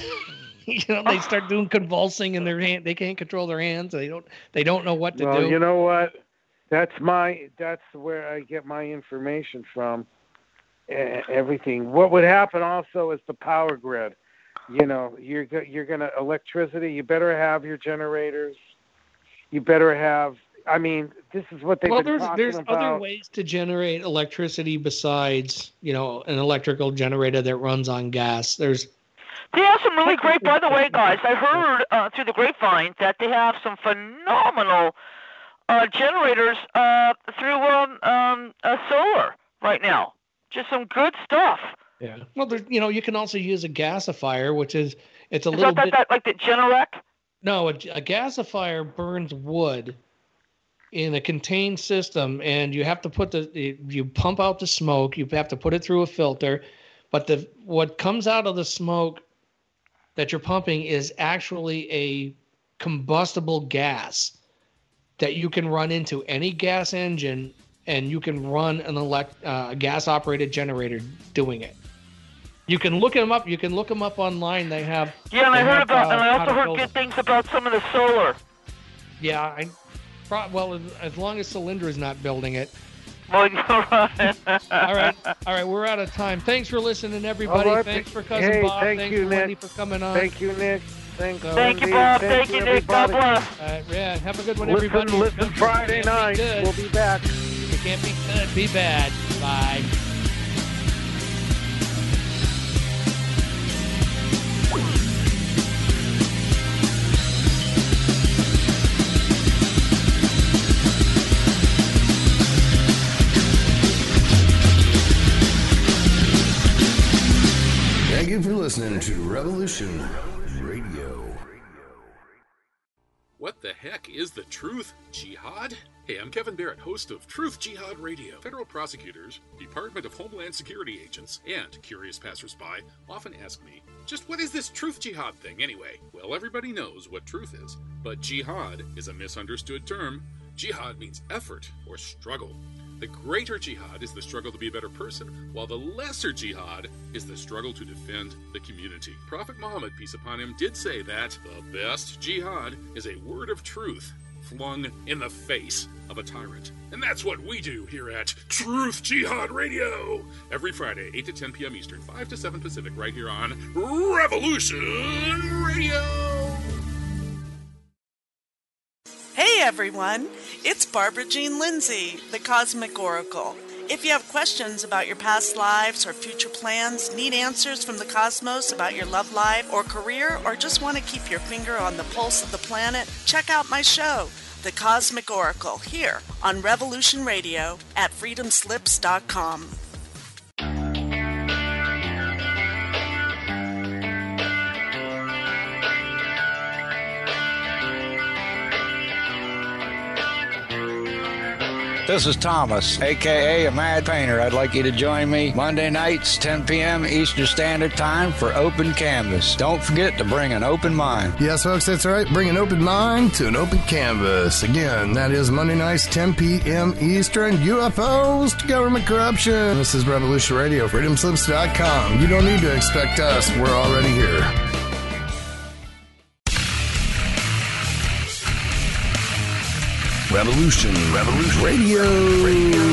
You know, they start doing convulsing in their hand. They can't control their hands. They don't they don't know what to well, do. you know what? That's my that's where I get my information from. Everything. What would happen also is the power grid. You know, you're you're gonna electricity. You better have your generators. You better have. I mean, this is what they've well, been there's talking there's about. other ways to generate electricity besides, you know, an electrical generator that runs on gas. There's They have some really great, by the way, guys, I heard uh, through the grapevine that they have some phenomenal uh, generators uh, through um, um, uh, solar right now. Just some good stuff. Yeah. Well, there's, you know, you can also use a gasifier, which is, it's a Is little that, bit. that, that like the Generac? No, a, a gasifier burns wood in a contained system, and you have to put the, you pump out the smoke, you have to put it through a filter, but the what comes out of the smoke that you're pumping is actually a combustible gas that you can run into any gas engine, and you can run an elect uh, gas-operated generator doing it. You can look them up. You can look them up online. They have. Yeah, and I heard have, about, uh, and I how also to heard build good them. things about some of the solar. Yeah, I. Pro- well, as- as long as Solyndra is not building it. Well, all right. all right, all right. We're out of time. Thanks for listening, everybody. All right. Thanks for cousin Hey, Bob. thank Thanks you, for Nick. Wendy for coming on. Thank you, Nick. Thank, So- Thank you, Wendy. Bob. Thank, Thank you, Nick. God everybody. bless. Uh, yeah, have a good one, Listen, everybody. listen Remember, Friday you can't night. be good. We'll be back. You can't be good. Be bad. Bye. Thank you for listening to Revolution Radio. What the heck is the Truth Jihad? Hey, I'm Kevin Barrett, host of Truth Jihad Radio. Federal prosecutors, Department of Homeland Security agents, and curious passersby often ask me, just what is this Truth Jihad thing anyway? Well, everybody knows what truth is, but jihad is a misunderstood term. Jihad means effort or struggle. The greater jihad is the struggle to be a better person, while the lesser jihad is the struggle to defend the community. Prophet Muhammad, peace upon him, did say that the best jihad is a word of truth flung in the face of a tyrant. And that's what we do here at Truth Jihad Radio. Every Friday, eight to ten p.m. Eastern, five to seven Pacific, right here on Revolution Radio. Hey everyone, it's Barbara Jean Lindsay, the Cosmic Oracle. If you have questions about your past lives or future plans, need answers from the cosmos about your love life or career, or just want to keep your finger on the pulse of the planet, check out my show, The Cosmic Oracle, here on Revolution Radio at freedom slips dot com. This is Thomas, a k a. a Mad Painter. I'd like you to join me Monday nights, ten p.m. Eastern Standard Time for Open Canvas. Don't forget to bring an open mind. Yes, folks, that's right. Bring an open mind to an open canvas. Again, that is Monday nights, ten p.m. Eastern. U F Os to government corruption. This is Revolution Radio, freedom slips dot com. You don't need to expect us. We're already here. Revolution, Revolution Radio. Radio.